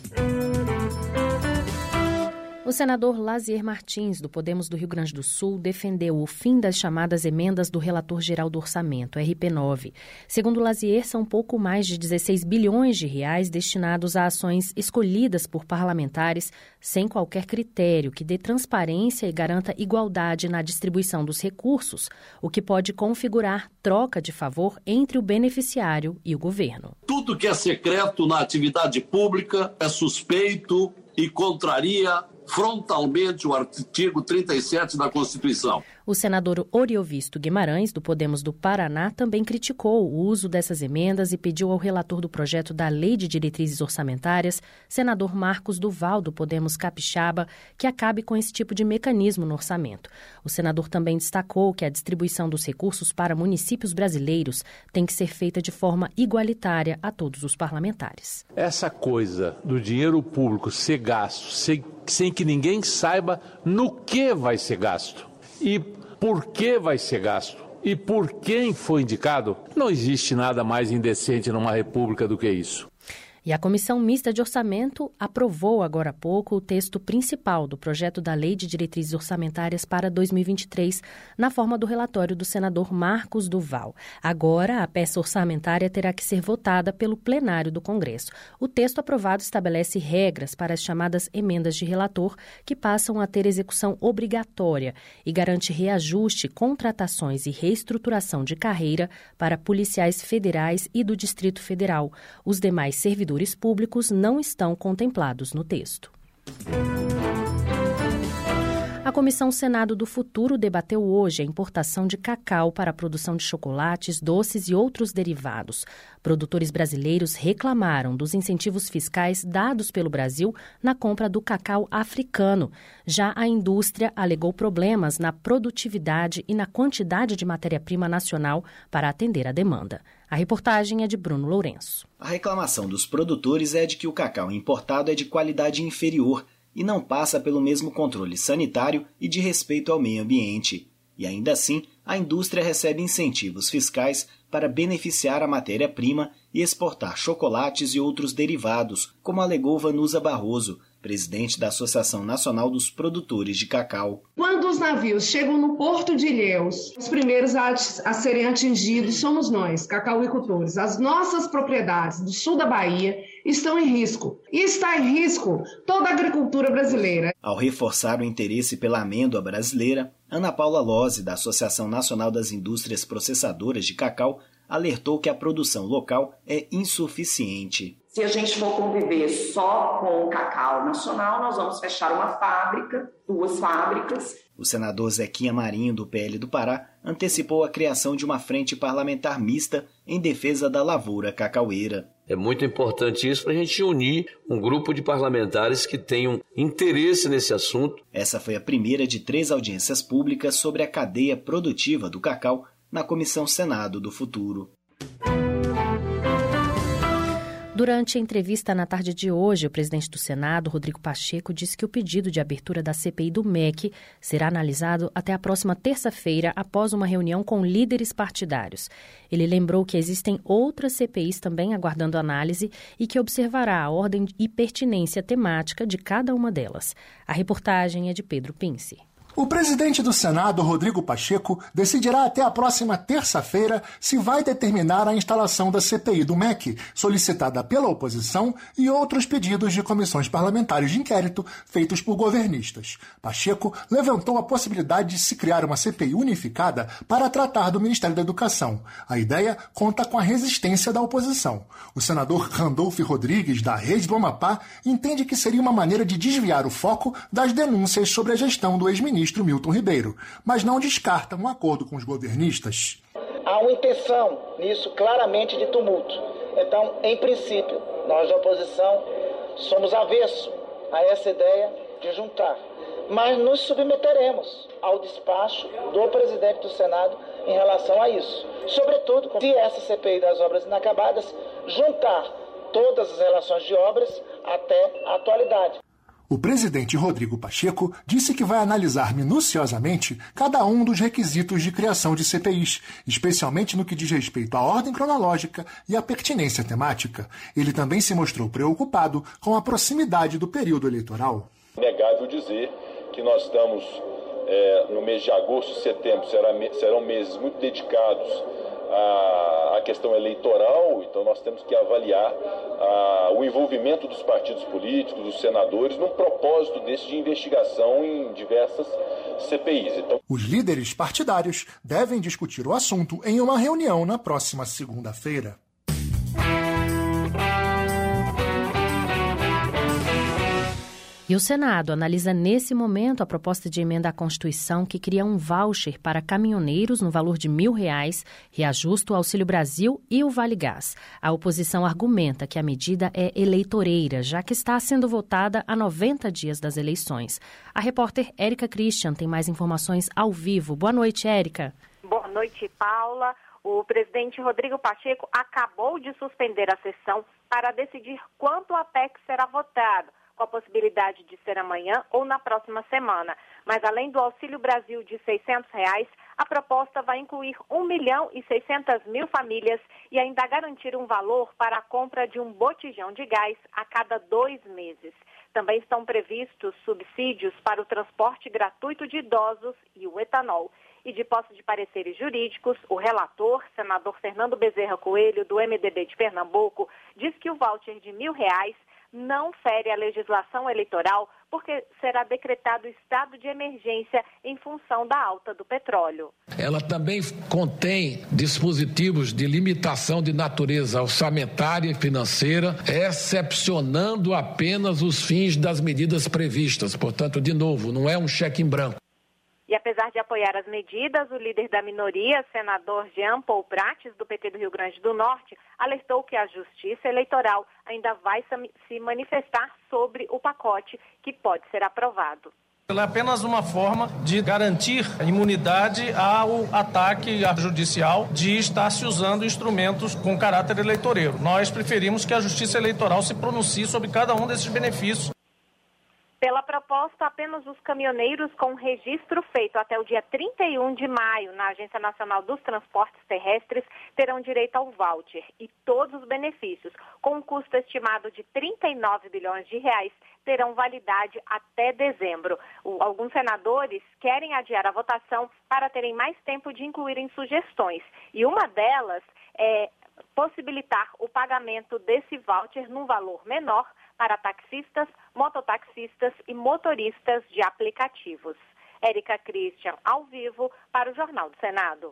O senador Lazier Martins, do Podemos do Rio Grande do Sul, defendeu o fim das chamadas emendas do Relator-Geral do Orçamento, RP9. Segundo Lazier, são pouco mais de 16 bilhões de reais destinados a ações escolhidas por parlamentares sem qualquer critério que dê transparência e garanta igualdade na distribuição dos recursos, o que pode configurar troca de favor entre o beneficiário e o governo. Tudo que é secreto na atividade pública é suspeito e contraria frontalmente o artigo 37 da Constituição. O senador Oriovisto Guimarães, do Podemos do Paraná, também criticou o uso dessas emendas e pediu ao relator do projeto da Lei de Diretrizes Orçamentárias, senador Marcos Duval, do Podemos Capixaba, que acabe com esse tipo de mecanismo no orçamento. O senador também destacou que a distribuição dos recursos para municípios brasileiros tem que ser feita de forma igualitária a todos os parlamentares. Essa coisa do dinheiro público ser gasto sem que ninguém saiba no que vai ser gasto e por que vai ser gasto e por quem foi indicado, não existe nada mais indecente numa república do que isso. E a Comissão Mista de Orçamento aprovou agora há pouco o texto principal do projeto da Lei de Diretrizes Orçamentárias para 2023, na forma do relatório do senador Marcos Duval. Agora, a peça orçamentária terá que ser votada pelo plenário do Congresso. O texto aprovado estabelece regras para as chamadas emendas de relator, que passam a ter execução obrigatória e garante reajuste, contratações e reestruturação de carreira para policiais federais e do Distrito Federal. Os demais servidores públicos não estão contemplados no texto. A Comissão Senado do Futuro debateu hoje a importação de cacau para a produção de chocolates, doces e outros derivados. Produtores brasileiros reclamaram dos incentivos fiscais dados pelo Brasil na compra do cacau africano. Já a indústria alegou problemas na produtividade e na quantidade de matéria-prima nacional para atender a demanda. A reportagem é de Bruno Lourenço. A reclamação dos produtores é de que o cacau importado é de qualidade inferior e não passa pelo mesmo controle sanitário e de respeito ao meio ambiente. E ainda assim, a indústria recebe incentivos fiscais para beneficiar a matéria-prima e exportar chocolates e outros derivados, como alegou Vanusa Barroso, presidente da Associação Nacional dos Produtores de Cacau. Quando os navios chegam no Porto de Ilhéus, os primeiros a serem atingidos somos nós, cacauicultores. As nossas propriedades do sul da Bahia estão em risco. E está em risco toda a agricultura brasileira. Ao reforçar o interesse pela amêndoa brasileira, Ana Paula Lozzi, da Associação Nacional das Indústrias Processadoras de Cacau, alertou que a produção local é insuficiente. Se a gente for conviver só com o cacau nacional, nós vamos fechar uma fábrica, 2 fábricas. O senador Zequinha Marinho, do PL do Pará, antecipou a criação de uma frente parlamentar mista em defesa da lavoura cacaueira. É muito importante isso para a gente unir um grupo de parlamentares que tenham interesse nesse assunto. Essa foi a primeira de 3 audiências públicas sobre a cadeia produtiva do cacau na Comissão Senado do Futuro. Durante a entrevista na tarde de hoje, o presidente do Senado, Rodrigo Pacheco, disse que o pedido de abertura da CPI do MEC será analisado até a próxima terça-feira, após uma reunião com líderes partidários. Ele lembrou que existem outras CPIs também aguardando análise e que observará a ordem e pertinência temática de cada uma delas. A reportagem é de Pedro Pince. O presidente do Senado, Rodrigo Pacheco, decidirá até a próxima terça-feira se vai determinar a instalação da CPI do MEC, solicitada pela oposição, e outros pedidos de comissões parlamentares de inquérito feitos por governistas. Pacheco levantou a possibilidade de se criar uma CPI unificada para tratar do Ministério da Educação. A ideia conta com a resistência da oposição. O senador Randolfo Rodrigues, da Rede do Amapá, entende que seria uma maneira de desviar o foco das denúncias sobre a gestão do ex-ministro Milton Ribeiro, mas não descarta um acordo com os governistas. Há uma intenção nisso claramente de tumulto. Então, em princípio, nós da oposição somos avessos a essa ideia de juntar. Mas nos submeteremos ao despacho do presidente do Senado em relação a isso. Sobretudo, se essa CPI das obras inacabadas juntar todas as relações de obras até a atualidade. O presidente Rodrigo Pacheco disse que vai analisar minuciosamente cada um dos requisitos de criação de CPIs, especialmente no que diz respeito à ordem cronológica e à pertinência temática. Ele também se mostrou preocupado com a proximidade do período eleitoral. É inegável dizer que nós estamos no mês de agosto e setembro, serão meses muito dedicados à questão eleitoral, então nós temos que avaliar o envolvimento dos partidos políticos, dos senadores, num propósito desse de investigação em diversas CPIs. Então, os líderes partidários devem discutir o assunto em uma reunião na próxima segunda-feira. E o Senado analisa nesse momento a proposta de emenda à Constituição que cria um voucher para caminhoneiros no valor de R$1.000, reajusta o Auxílio Brasil e o Vale Gás. A oposição argumenta que a medida é eleitoreira, já que está sendo votada a 90 dias das eleições. A repórter Érica Christian tem mais informações ao vivo. Boa noite, Érica. Boa noite, Paula. O presidente Rodrigo Pacheco acabou de suspender a sessão para decidir quanto a PEC será votada, com a possibilidade de ser amanhã ou na próxima semana. Mas além do Auxílio Brasil de R$600, a proposta vai incluir 1.600.000 famílias e ainda garantir um valor para a compra de um botijão de gás a cada 2 meses. Também estão previstos subsídios para o transporte gratuito de idosos e o etanol. E de posse de pareceres jurídicos, o relator, senador Fernando Bezerra Coelho, do MDB de Pernambuco, diz que o voucher de R$1.000 não fere a legislação eleitoral porque será decretado estado de emergência em função da alta do petróleo. Ela também contém dispositivos de limitação de natureza orçamentária e financeira, excepcionando apenas os fins das medidas previstas. Portanto, de novo, não é um cheque em branco. E apesar de apoiar as medidas, o líder da minoria, senador Jean Paul Prates, do PT do Rio Grande do Norte, alertou que a Justiça Eleitoral ainda vai se manifestar sobre o pacote que pode ser aprovado. Ela é apenas uma forma de garantir a imunidade ao ataque judicial de estar se usando instrumentos com caráter eleitoreiro. Nós preferimos que a Justiça Eleitoral se pronuncie sobre cada um desses benefícios. Pela proposta, apenas os caminhoneiros com registro feito até o dia 31 de maio na Agência Nacional dos Transportes Terrestres terão direito ao voucher e todos os benefícios, com um custo estimado de 39 bilhões de reais, terão validade até dezembro. Alguns senadores querem adiar a votação para terem mais tempo de incluírem sugestões, e uma delas é possibilitar o pagamento desse voucher num valor menor para taxistas, mototaxistas e motoristas de aplicativos. Érica Christian, ao vivo, para o Jornal do Senado.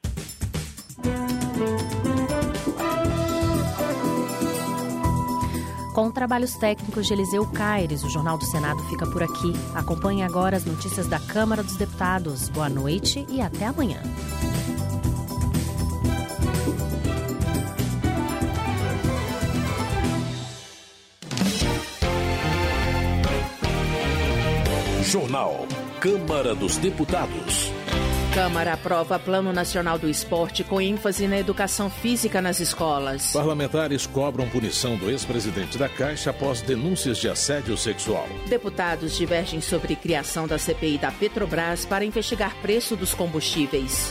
Com trabalhos técnicos de Eliseu Caires, o Jornal do Senado fica por aqui. Acompanhe agora as notícias da Câmara dos Deputados. Boa noite e até amanhã. Jornal Câmara dos Deputados. Câmara aprova Plano Nacional do Esporte com ênfase na educação física nas escolas. Parlamentares cobram punição do ex-presidente da Caixa após denúncias de assédio sexual. Deputados divergem sobre criação da CPI da Petrobras para investigar preço dos combustíveis.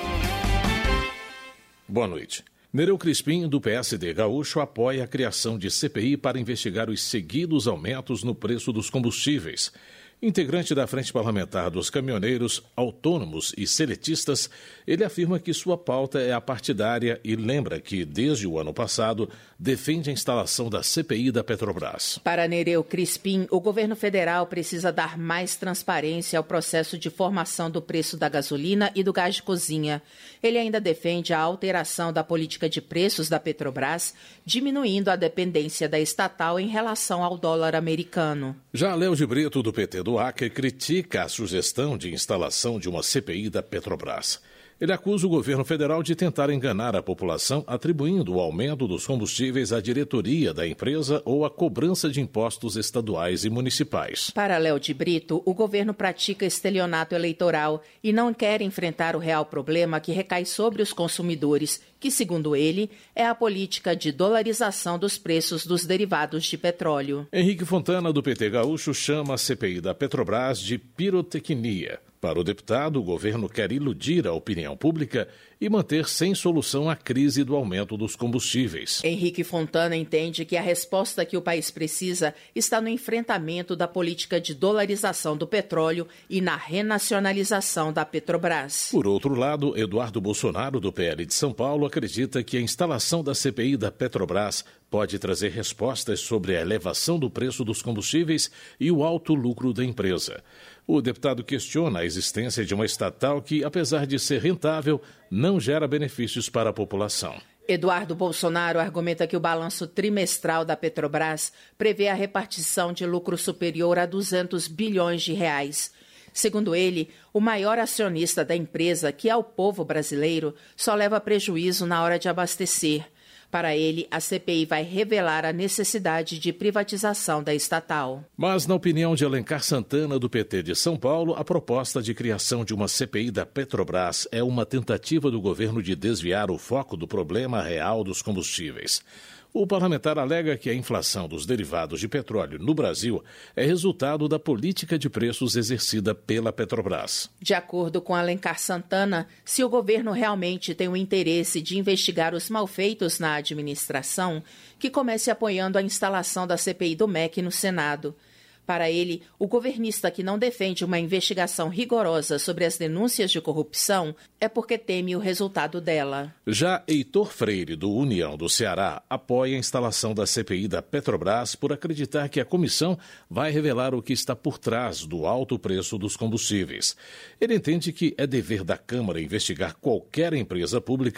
Boa noite. Nereu Crispim, do PSD Gaúcho, apoia a criação de CPI para investigar os seguidos aumentos no preço dos combustíveis. Integrante da Frente Parlamentar dos Caminhoneiros, Autônomos e Seletistas, ele afirma que sua pauta é apartidária e lembra que, desde o ano passado, defende a instalação da CPI da Petrobras. Para Nereu Crispim, o governo federal precisa dar mais transparência ao processo de formação do preço da gasolina e do gás de cozinha. Ele ainda defende a alteração da política de preços da Petrobras, diminuindo a dependência da estatal em relação ao dólar americano. Já Léo de Brito, do PT do Acre, critica a sugestão de instalação de uma CPI da Petrobras. Ele acusa o governo federal de tentar enganar a população, atribuindo o aumento dos combustíveis à diretoria da empresa ou à cobrança de impostos estaduais e municipais. Para Léo de Brito, o governo pratica estelionato eleitoral e não quer enfrentar o real problema que recai sobre os consumidores, que, segundo ele, é a política de dolarização dos preços dos derivados de petróleo. Henrique Fontana, do PT Gaúcho, chama a CPI da Petrobras de pirotecnia. Para o deputado, o governo quer iludir a opinião pública e manter sem solução a crise do aumento dos combustíveis. Henrique Fontana entende que a resposta que o país precisa está no enfrentamento da política de dolarização do petróleo e na renacionalização da Petrobras. Por outro lado, Eduardo Bolsonaro, do PL de São Paulo, acredita que a instalação da CPI da Petrobras pode trazer respostas sobre a elevação do preço dos combustíveis e o alto lucro da empresa. O deputado questiona a existência de uma estatal que, apesar de ser rentável, não gera benefícios para a população. Eduardo Bolsonaro argumenta que o balanço trimestral da Petrobras prevê a repartição de lucro superior a 200 bilhões de reais. Segundo ele, o maior acionista da empresa, que é o povo brasileiro, só leva prejuízo na hora de abastecer. Para ele, a CPI vai revelar a necessidade de privatização da estatal. Mas, na opinião de Alencar Santana, do PT de São Paulo, a proposta de criação de uma CPI da Petrobras é uma tentativa do governo de desviar o foco do problema real dos combustíveis. O parlamentar alega que a inflação dos derivados de petróleo no Brasil é resultado da política de preços exercida pela Petrobras. De acordo com Alencar Santana, se o governo realmente tem o interesse de investigar os malfeitos na administração, que comece apoiando a instalação da CPI do MEC no Senado. Para ele, o governista que não defende uma investigação rigorosa sobre as denúncias de corrupção é porque teme o resultado dela. Já Heitor Freire, do União do Ceará, apoia a instalação da CPI da Petrobras por acreditar que a comissão vai revelar o que está por trás do alto preço dos combustíveis. Ele entende que é dever da Câmara investigar qualquer empresa pública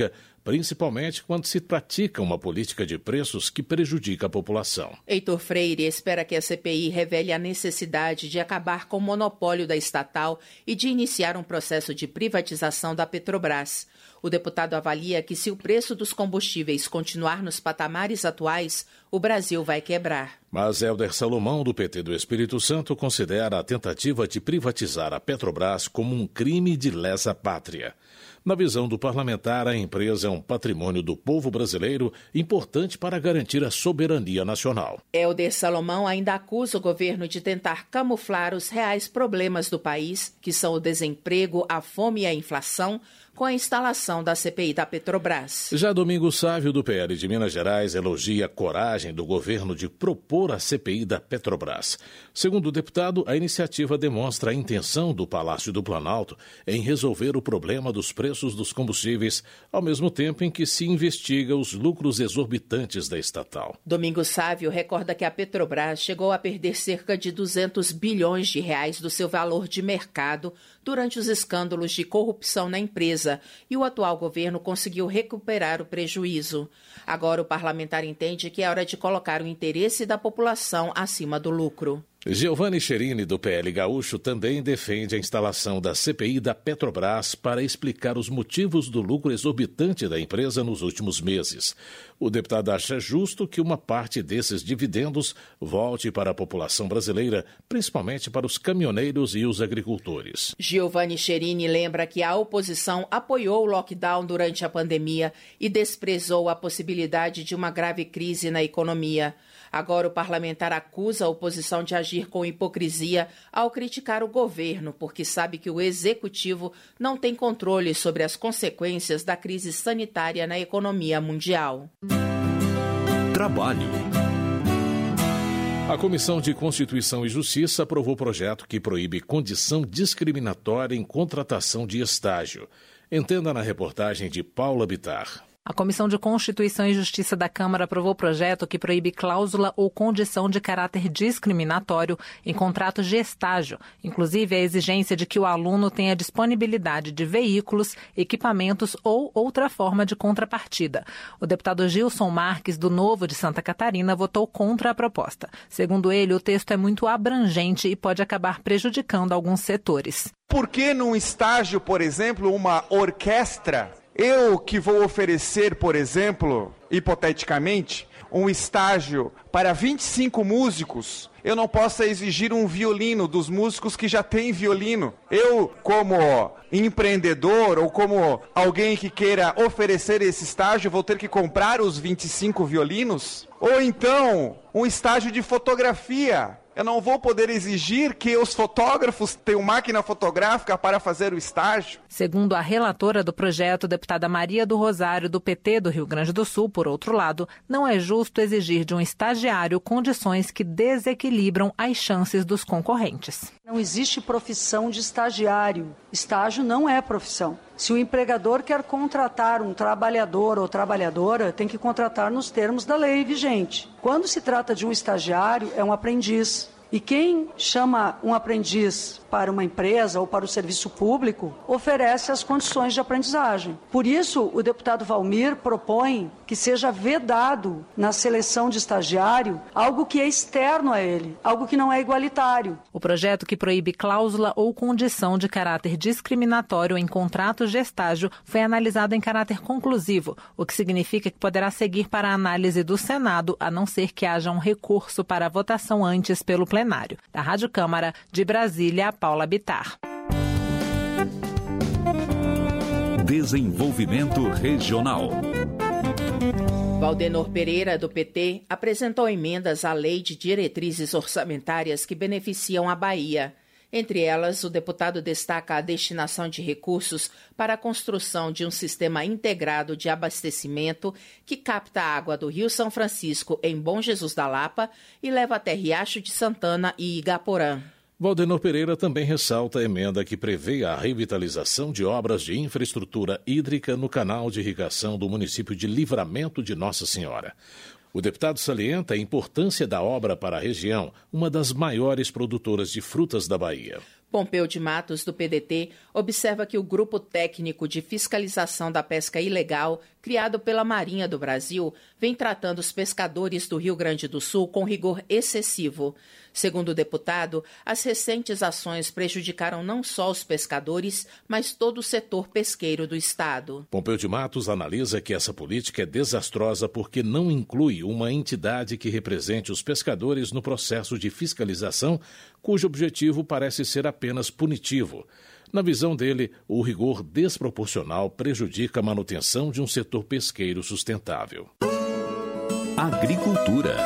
principalmente quando se pratica uma política de preços que prejudica a população. Heitor Freire espera que a CPI revele a necessidade de acabar com o monopólio da estatal e de iniciar um processo de privatização da Petrobras. O deputado avalia que, se o preço dos combustíveis continuar nos patamares atuais, o Brasil vai quebrar. Mas Hélder Salomão, do PT do Espírito Santo, considera a tentativa de privatizar a Petrobras como um crime de lesa pátria. Na visão do parlamentar, a empresa é um patrimônio do povo brasileiro importante para garantir a soberania nacional. Hélder Salomão ainda acusa o governo de tentar camuflar os reais problemas do país, que são o desemprego, a fome e a inflação, com a instalação da CPI da Petrobras. Já Domingos Sávio, do PL de Minas Gerais, elogia a coragem do governo de propor a CPI da Petrobras. Segundo o deputado, a iniciativa demonstra a intenção do Palácio do Planalto em resolver o problema dos preços dos combustíveis, ao mesmo tempo em que se investiga os lucros exorbitantes da estatal. Domingos Sávio recorda que a Petrobras chegou a perder cerca de 200 bilhões de reais do seu valor de mercado durante os escândalos de corrupção na empresa, e o atual governo conseguiu recuperar o prejuízo. Agora o parlamentar entende que é hora de colocar o interesse da população acima do lucro. Giovanni Cherini, do PL Gaúcho, também defende a instalação da CPI da Petrobras para explicar os motivos do lucro exorbitante da empresa nos últimos meses. O deputado acha justo que uma parte desses dividendos volte para a população brasileira, principalmente para os caminhoneiros e os agricultores. Giovanni Cherini lembra que a oposição apoiou o lockdown durante a pandemia e desprezou a possibilidade de uma grave crise na economia. Agora o parlamentar acusa a oposição de agir com hipocrisia ao criticar o governo, porque sabe que o executivo não tem controle sobre as consequências da crise sanitária na economia mundial. Trabalho. A Comissão de Constituição e Justiça aprovou projeto que proíbe condição discriminatória em contratação de estágio. Entenda na reportagem de Paula Bittar. A Comissão de Constituição e Justiça da Câmara aprovou o projeto que proíbe cláusula ou condição de caráter discriminatório em contratos de estágio, inclusive a exigência de que o aluno tenha disponibilidade de veículos, equipamentos ou outra forma de contrapartida. O deputado Gilson Marques, do Novo de Santa Catarina, votou contra a proposta. Segundo ele, o texto é muito abrangente e pode acabar prejudicando alguns setores. Por que num estágio, por exemplo, uma orquestra? Eu que vou oferecer, por exemplo, hipoteticamente, um estágio para 25 músicos, eu não posso exigir um violino dos músicos que já têm violino. Eu, como empreendedor ou como alguém que queira oferecer esse estágio, vou ter que comprar os 25 violinos? Ou então, um estágio de fotografia. Eu não vou poder exigir que os fotógrafos tenham máquina fotográfica para fazer o estágio. Segundo a relatora do projeto, deputada Maria do Rosário, do PT do Rio Grande do Sul, por outro lado, não é justo exigir de um estagiário condições que desequilibram as chances dos concorrentes. Não existe profissão de estagiário. Estágio não é profissão. Se o empregador quer contratar um trabalhador ou trabalhadora, tem que contratar nos termos da lei vigente. Quando se trata de um estagiário, é um aprendiz. E quem chama um aprendiz para uma empresa ou para o serviço público oferece as condições de aprendizagem. Por isso, o deputado Valmir propõe que seja vedado na seleção de estagiário algo que é externo a ele, algo que não é igualitário. O projeto que proíbe cláusula ou condição de caráter discriminatório em contratos de estágio foi analisado em caráter conclusivo, o que significa que poderá seguir para a análise do Senado, a não ser que haja um recurso para a votação antes pelo plenário. Da Rádio Câmara, de Brasília, Paula Bittar. Desenvolvimento Regional. Valdenor Pereira, do PT, apresentou emendas à Lei de Diretrizes Orçamentárias que beneficiam a Bahia. Entre elas, o deputado destaca a destinação de recursos para a construção de um sistema integrado de abastecimento que capta a água do Rio São Francisco em Bom Jesus da Lapa e leva até Riacho de Santana e Igaporã. Valdenor Pereira também ressalta a emenda que prevê a revitalização de obras de infraestrutura hídrica no canal de irrigação do município de Livramento de Nossa Senhora. O deputado salienta a importância da obra para a região, uma das maiores produtoras de frutas da Bahia. Pompeu de Matos, do PDT, observa que o Grupo Técnico de Fiscalização da Pesca Ilegal, criado pela Marinha do Brasil, vem tratando os pescadores do Rio Grande do Sul com rigor excessivo. Segundo o deputado, as recentes ações prejudicaram não só os pescadores, mas todo o setor pesqueiro do estado. Pompeu de Matos analisa que essa política é desastrosa porque não inclui uma entidade que represente os pescadores no processo de fiscalização, cujo objetivo parece ser apenas punitivo. Na visão dele, o rigor desproporcional prejudica a manutenção de um setor pesqueiro sustentável. Agricultura.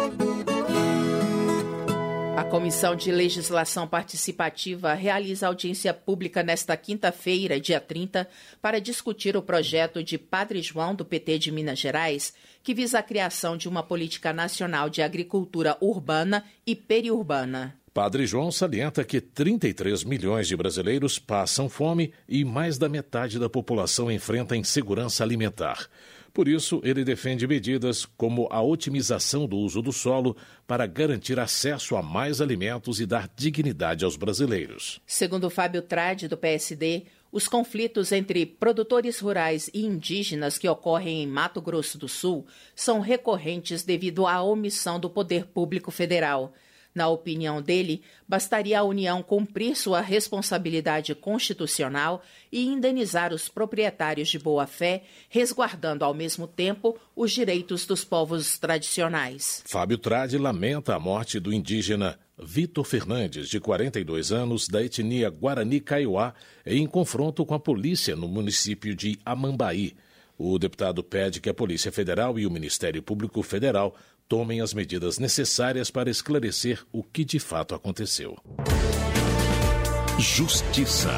A Comissão de Legislação Participativa realiza audiência pública nesta quinta-feira, dia 30, para discutir o projeto de Padre João, do PT de Minas Gerais, que visa a criação de uma política nacional de agricultura urbana e periurbana. Padre João salienta que 33 milhões de brasileiros passam fome e mais da metade da população enfrenta insegurança alimentar. Por isso, ele defende medidas como a otimização do uso do solo para garantir acesso a mais alimentos e dar dignidade aos brasileiros. Segundo Fábio Tradi, do PSD, os conflitos entre produtores rurais e indígenas que ocorrem em Mato Grosso do Sul são recorrentes devido à omissão do poder público federal. Na opinião dele, bastaria a União cumprir sua responsabilidade constitucional e indenizar os proprietários de boa-fé, resguardando ao mesmo tempo os direitos dos povos tradicionais. Fábio Tradi lamenta a morte do indígena Vitor Fernandes, de 42 anos, da etnia Guarani Kaiowá, em confronto com a polícia no município de Amambaí. O deputado pede que a Polícia Federal e o Ministério Público Federal tomem as medidas necessárias para esclarecer o que de fato aconteceu. Justiça.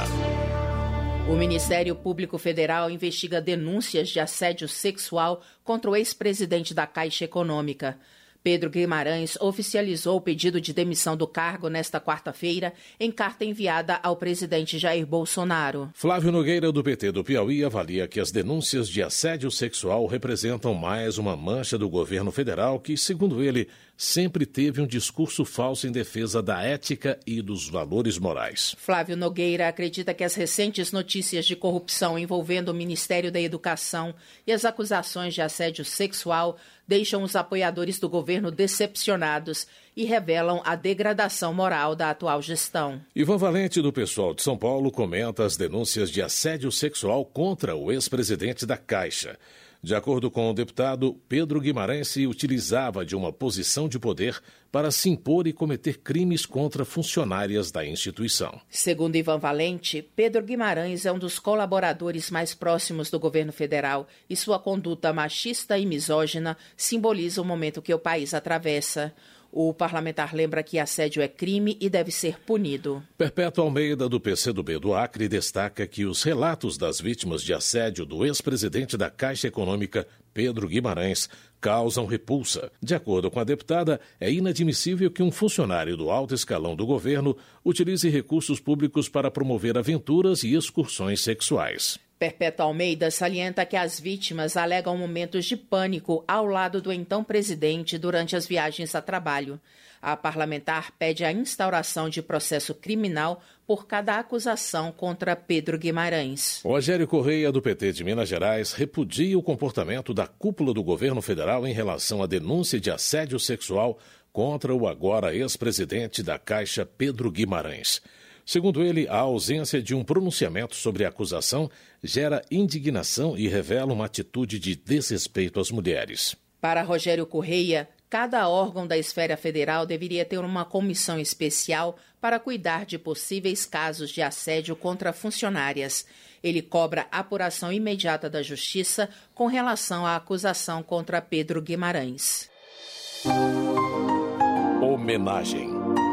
O Ministério Público Federal investiga denúncias de assédio sexual contra o ex-presidente da Caixa Econômica. Pedro Guimarães oficializou o pedido de demissão do cargo nesta quarta-feira em carta enviada ao presidente Jair Bolsonaro. Flávio Nogueira, do PT do Piauí, avalia que as denúncias de assédio sexual representam mais uma mancha do governo federal que, segundo ele, sempre teve um discurso falso em defesa da ética e dos valores morais. Flávio Nogueira acredita que as recentes notícias de corrupção envolvendo o Ministério da Educação e as acusações de assédio sexual deixam os apoiadores do governo decepcionados e revelam a degradação moral da atual gestão. Ivan Valente, do PSOL de São Paulo, comenta as denúncias de assédio sexual contra o ex-presidente da Caixa. De acordo com o deputado, Pedro Guimarães se utilizava de uma posição de poder para se impor e cometer crimes contra funcionárias da instituição. Segundo Ivan Valente, Pedro Guimarães é um dos colaboradores mais próximos do governo federal e sua conduta machista e misógina simboliza o momento que o país atravessa. O parlamentar lembra que assédio é crime e deve ser punido. Perpétua Almeida, do PCdoB do Acre, destaca que os relatos das vítimas de assédio do ex-presidente da Caixa Econômica, Pedro Guimarães, causam repulsa. De acordo com a deputada, é inadmissível que um funcionário do alto escalão do governo utilize recursos públicos para promover aventuras e excursões sexuais. Perpétua Almeida salienta que as vítimas alegam momentos de pânico ao lado do então presidente durante as viagens a trabalho. A parlamentar pede a instauração de processo criminal por cada acusação contra Pedro Guimarães. Rogério Correia, do PT de Minas Gerais, repudia o comportamento da cúpula do governo federal em relação à denúncia de assédio sexual contra o agora ex-presidente da Caixa, Pedro Guimarães. Segundo ele, a ausência de um pronunciamento sobre a acusação gera indignação e revela uma atitude de desrespeito às mulheres. Para Rogério Correia, cada órgão da esfera federal deveria ter uma comissão especial para cuidar de possíveis casos de assédio contra funcionárias. Ele cobra apuração imediata da Justiça com relação à acusação contra Pedro Guimarães. Homenagem.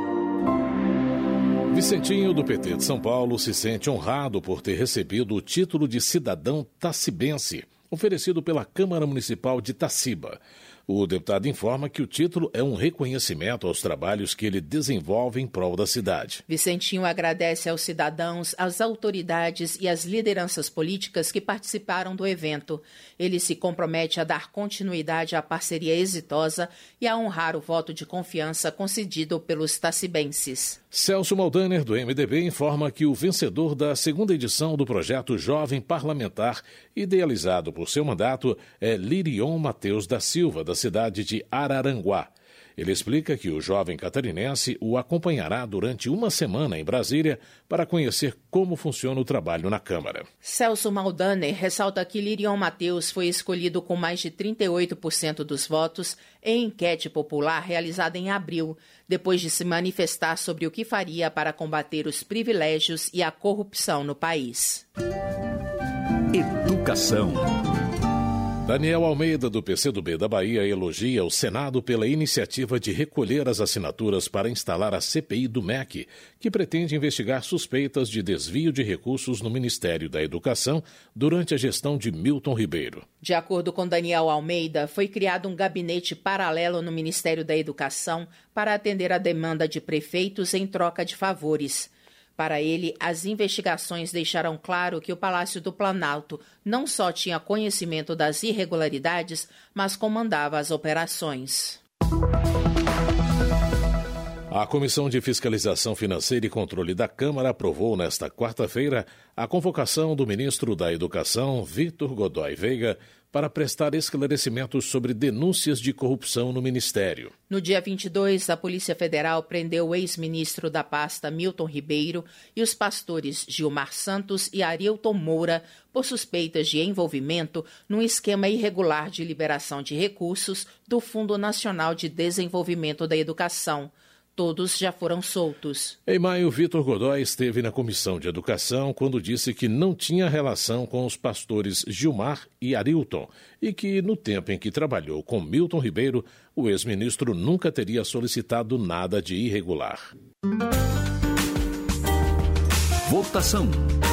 Vicentinho, do PT de São Paulo, se sente honrado por ter recebido o título de cidadão tacibense, oferecido pela Câmara Municipal de Taciba. O deputado informa que o título é um reconhecimento aos trabalhos que ele desenvolve em prol da cidade. Vicentinho agradece aos cidadãos, às autoridades e às lideranças políticas que participaram do evento. Ele se compromete a dar continuidade à parceria exitosa e a honrar o voto de confiança concedido pelos tacibenses. Celso Maldaner, do MDB, informa que o vencedor da segunda edição do projeto Jovem Parlamentar, idealizado por seu mandato, é Lirion Mateus da Silva, da cidade de Araranguá. Ele explica que o jovem catarinense o acompanhará durante uma semana em Brasília para conhecer como funciona o trabalho na Câmara. Celso Maldaner ressalta que Lirion Mateus foi escolhido com mais de 38% dos votos em enquete popular realizada em abril, depois de se manifestar sobre o que faria para combater os privilégios e a corrupção no país. Educação. Daniel Almeida, do PCdoB da Bahia, elogia o Senado pela iniciativa de recolher as assinaturas para instalar a CPI do MEC, que pretende investigar suspeitas de desvio de recursos no Ministério da Educação durante a gestão de Milton Ribeiro. De acordo com Daniel Almeida, foi criado um gabinete paralelo no Ministério da Educação para atender a demanda de prefeitos em troca de favores. Para ele, as investigações deixaram claro que o Palácio do Planalto não só tinha conhecimento das irregularidades, mas comandava as operações. A Comissão de Fiscalização Financeira e Controle da Câmara aprovou nesta quarta-feira a convocação do ministro da Educação, Vitor Godoy Veiga, para prestar esclarecimentos sobre denúncias de corrupção no Ministério. No dia 22, a Polícia Federal prendeu o ex-ministro da pasta Milton Ribeiro e os pastores Gilmar Santos e Arilton Moura por suspeitas de envolvimento num esquema irregular de liberação de recursos do Fundo Nacional de Desenvolvimento da Educação. Todos já foram soltos. Em maio, Vitor Godoy esteve na Comissão de Educação quando disse que não tinha relação com os pastores Gilmar e Arilton e que, no tempo em que trabalhou com Milton Ribeiro, o ex-ministro nunca teria solicitado nada de irregular. Votação.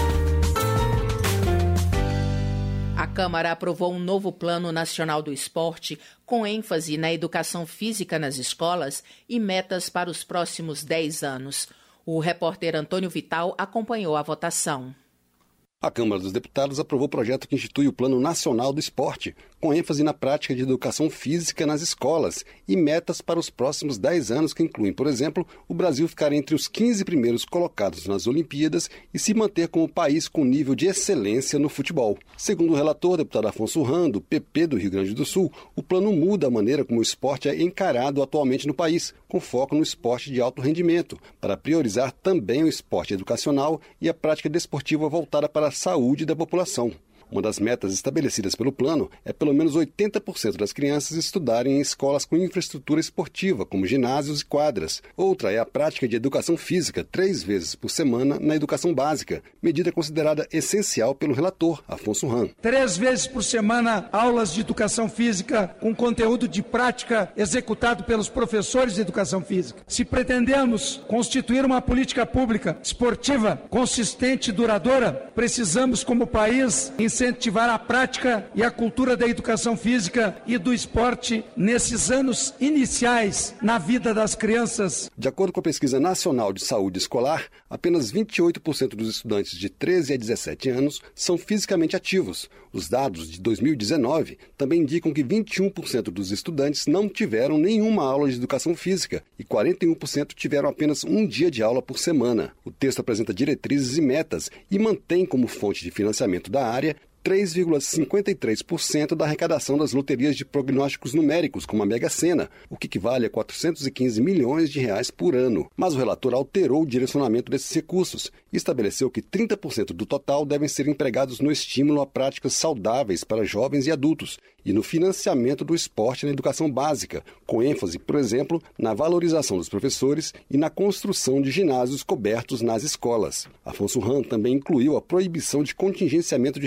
A Câmara aprovou um novo Plano Nacional do Esporte com ênfase na educação física nas escolas e metas para os próximos 10 anos. O repórter Antônio Vital acompanhou a votação. A Câmara dos Deputados aprovou o projeto que institui o Plano Nacional do Esporte, com ênfase na prática de educação física nas escolas e metas para os próximos 10 anos que incluem, por exemplo, o Brasil ficar entre os 15 primeiros colocados nas Olimpíadas e se manter como país com nível de excelência no futebol. Segundo o relator, deputado Afonso Ram, do PP do Rio Grande do Sul, o plano muda a maneira como o esporte é encarado atualmente no país, com foco no esporte de alto rendimento, para priorizar também o esporte educacional e a prática desportiva voltada para a saúde da população. Uma das metas estabelecidas pelo plano é pelo menos 80% das crianças estudarem em escolas com infraestrutura esportiva, como ginásios e quadras. Outra é a prática de educação física 3 vezes por semana na educação básica, medida considerada essencial pelo relator, Afonso Ram. 3 vezes por semana, aulas de educação física com conteúdo de prática executado pelos professores de educação física. Se pretendemos constituir uma política pública esportiva consistente e duradoura, precisamos, como país, incentivar a prática e a cultura da educação física e do esporte nesses anos iniciais na vida das crianças. De acordo com a Pesquisa Nacional de Saúde Escolar, apenas 28% dos estudantes de 13 a 17 anos são fisicamente ativos. Os dados de 2019 também indicam que 21% dos estudantes não tiveram nenhuma aula de educação física e 41% tiveram apenas um dia de aula por semana. O texto apresenta diretrizes e metas e mantém como fonte de financiamento da área 3,53% da arrecadação das loterias de prognósticos numéricos, como a Mega Sena, o que equivale a 415 milhões de reais por ano. Mas o relator alterou o direcionamento desses recursos e estabeleceu que 30% do total devem ser empregados no estímulo a práticas saudáveis para jovens e adultos e no financiamento do esporte na educação básica, com ênfase, por exemplo, na valorização dos professores e na construção de ginásios cobertos nas escolas. Afonso Ram também incluiu a proibição de contingenciamento de recursos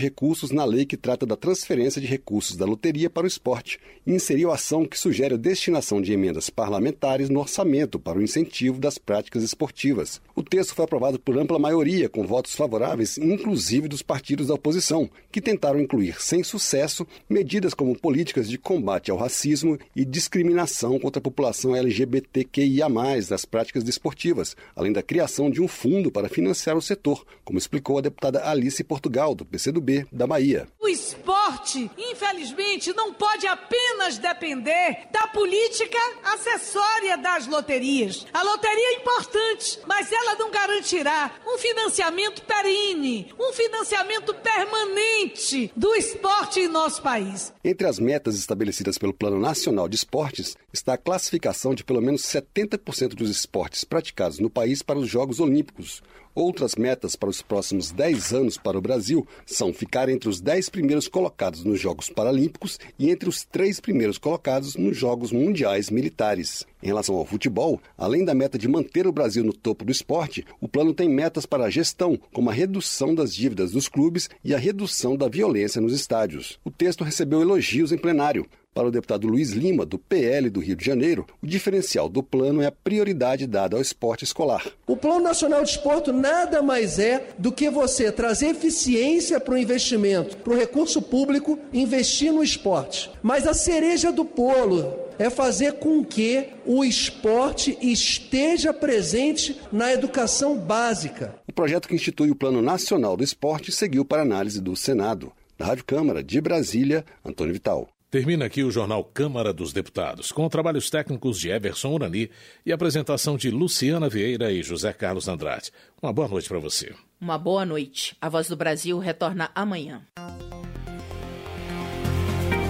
passos na lei que trata da transferência de recursos da loteria para o esporte e inseriu ação que sugere a destinação de emendas parlamentares no orçamento para o incentivo das práticas esportivas. O texto foi aprovado por ampla maioria, com votos favoráveis, inclusive dos partidos da oposição, que tentaram incluir, sem sucesso, medidas como políticas de combate ao racismo e discriminação contra a população LGBTQIA+, das práticas desportivas, além da criação de um fundo para financiar o setor, como explicou a deputada Alice Portugal, do PCdoB, da Bahia. O esporte, infelizmente, não pode apenas depender da política acessória das loterias. A loteria é importante, mas ela não garantirá um financiamento perene, um financiamento permanente do esporte em nosso país. Entre as metas estabelecidas pelo Plano Nacional de Esportes está a classificação de pelo menos 70% dos esportes praticados no país para os Jogos Olímpicos. Outras metas para os próximos 10 anos para o Brasil são ficar entre os 10 primeiros colocados nos Jogos Paralímpicos e entre os 3 primeiros colocados nos Jogos Mundiais Militares. Em relação ao futebol, além da meta de manter o Brasil no topo do esporte, o plano tem metas para a gestão, como a redução das dívidas dos clubes e a redução da violência nos estádios. O texto recebeu elogios em plenário. Para o deputado Luiz Lima, do PL do Rio de Janeiro, o diferencial do plano é a prioridade dada ao esporte escolar. O Plano Nacional de Esporte nada mais é do que você trazer eficiência para o investimento, para o recurso público, investir no esporte. Mas a cereja do bolo é fazer com que o esporte esteja presente na educação básica. O projeto que institui o Plano Nacional do Esporte seguiu para análise do Senado. Da Rádio Câmara de Brasília, Antônio Vital. Termina aqui o Jornal Câmara dos Deputados, com trabalhos técnicos de Everson Urani e apresentação de Luciana Vieira e José Carlos Andrade. Uma boa noite para você. Uma boa noite. A Voz do Brasil retorna amanhã.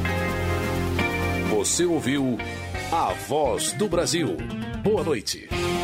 Você ouviu A Voz do Brasil. Boa noite.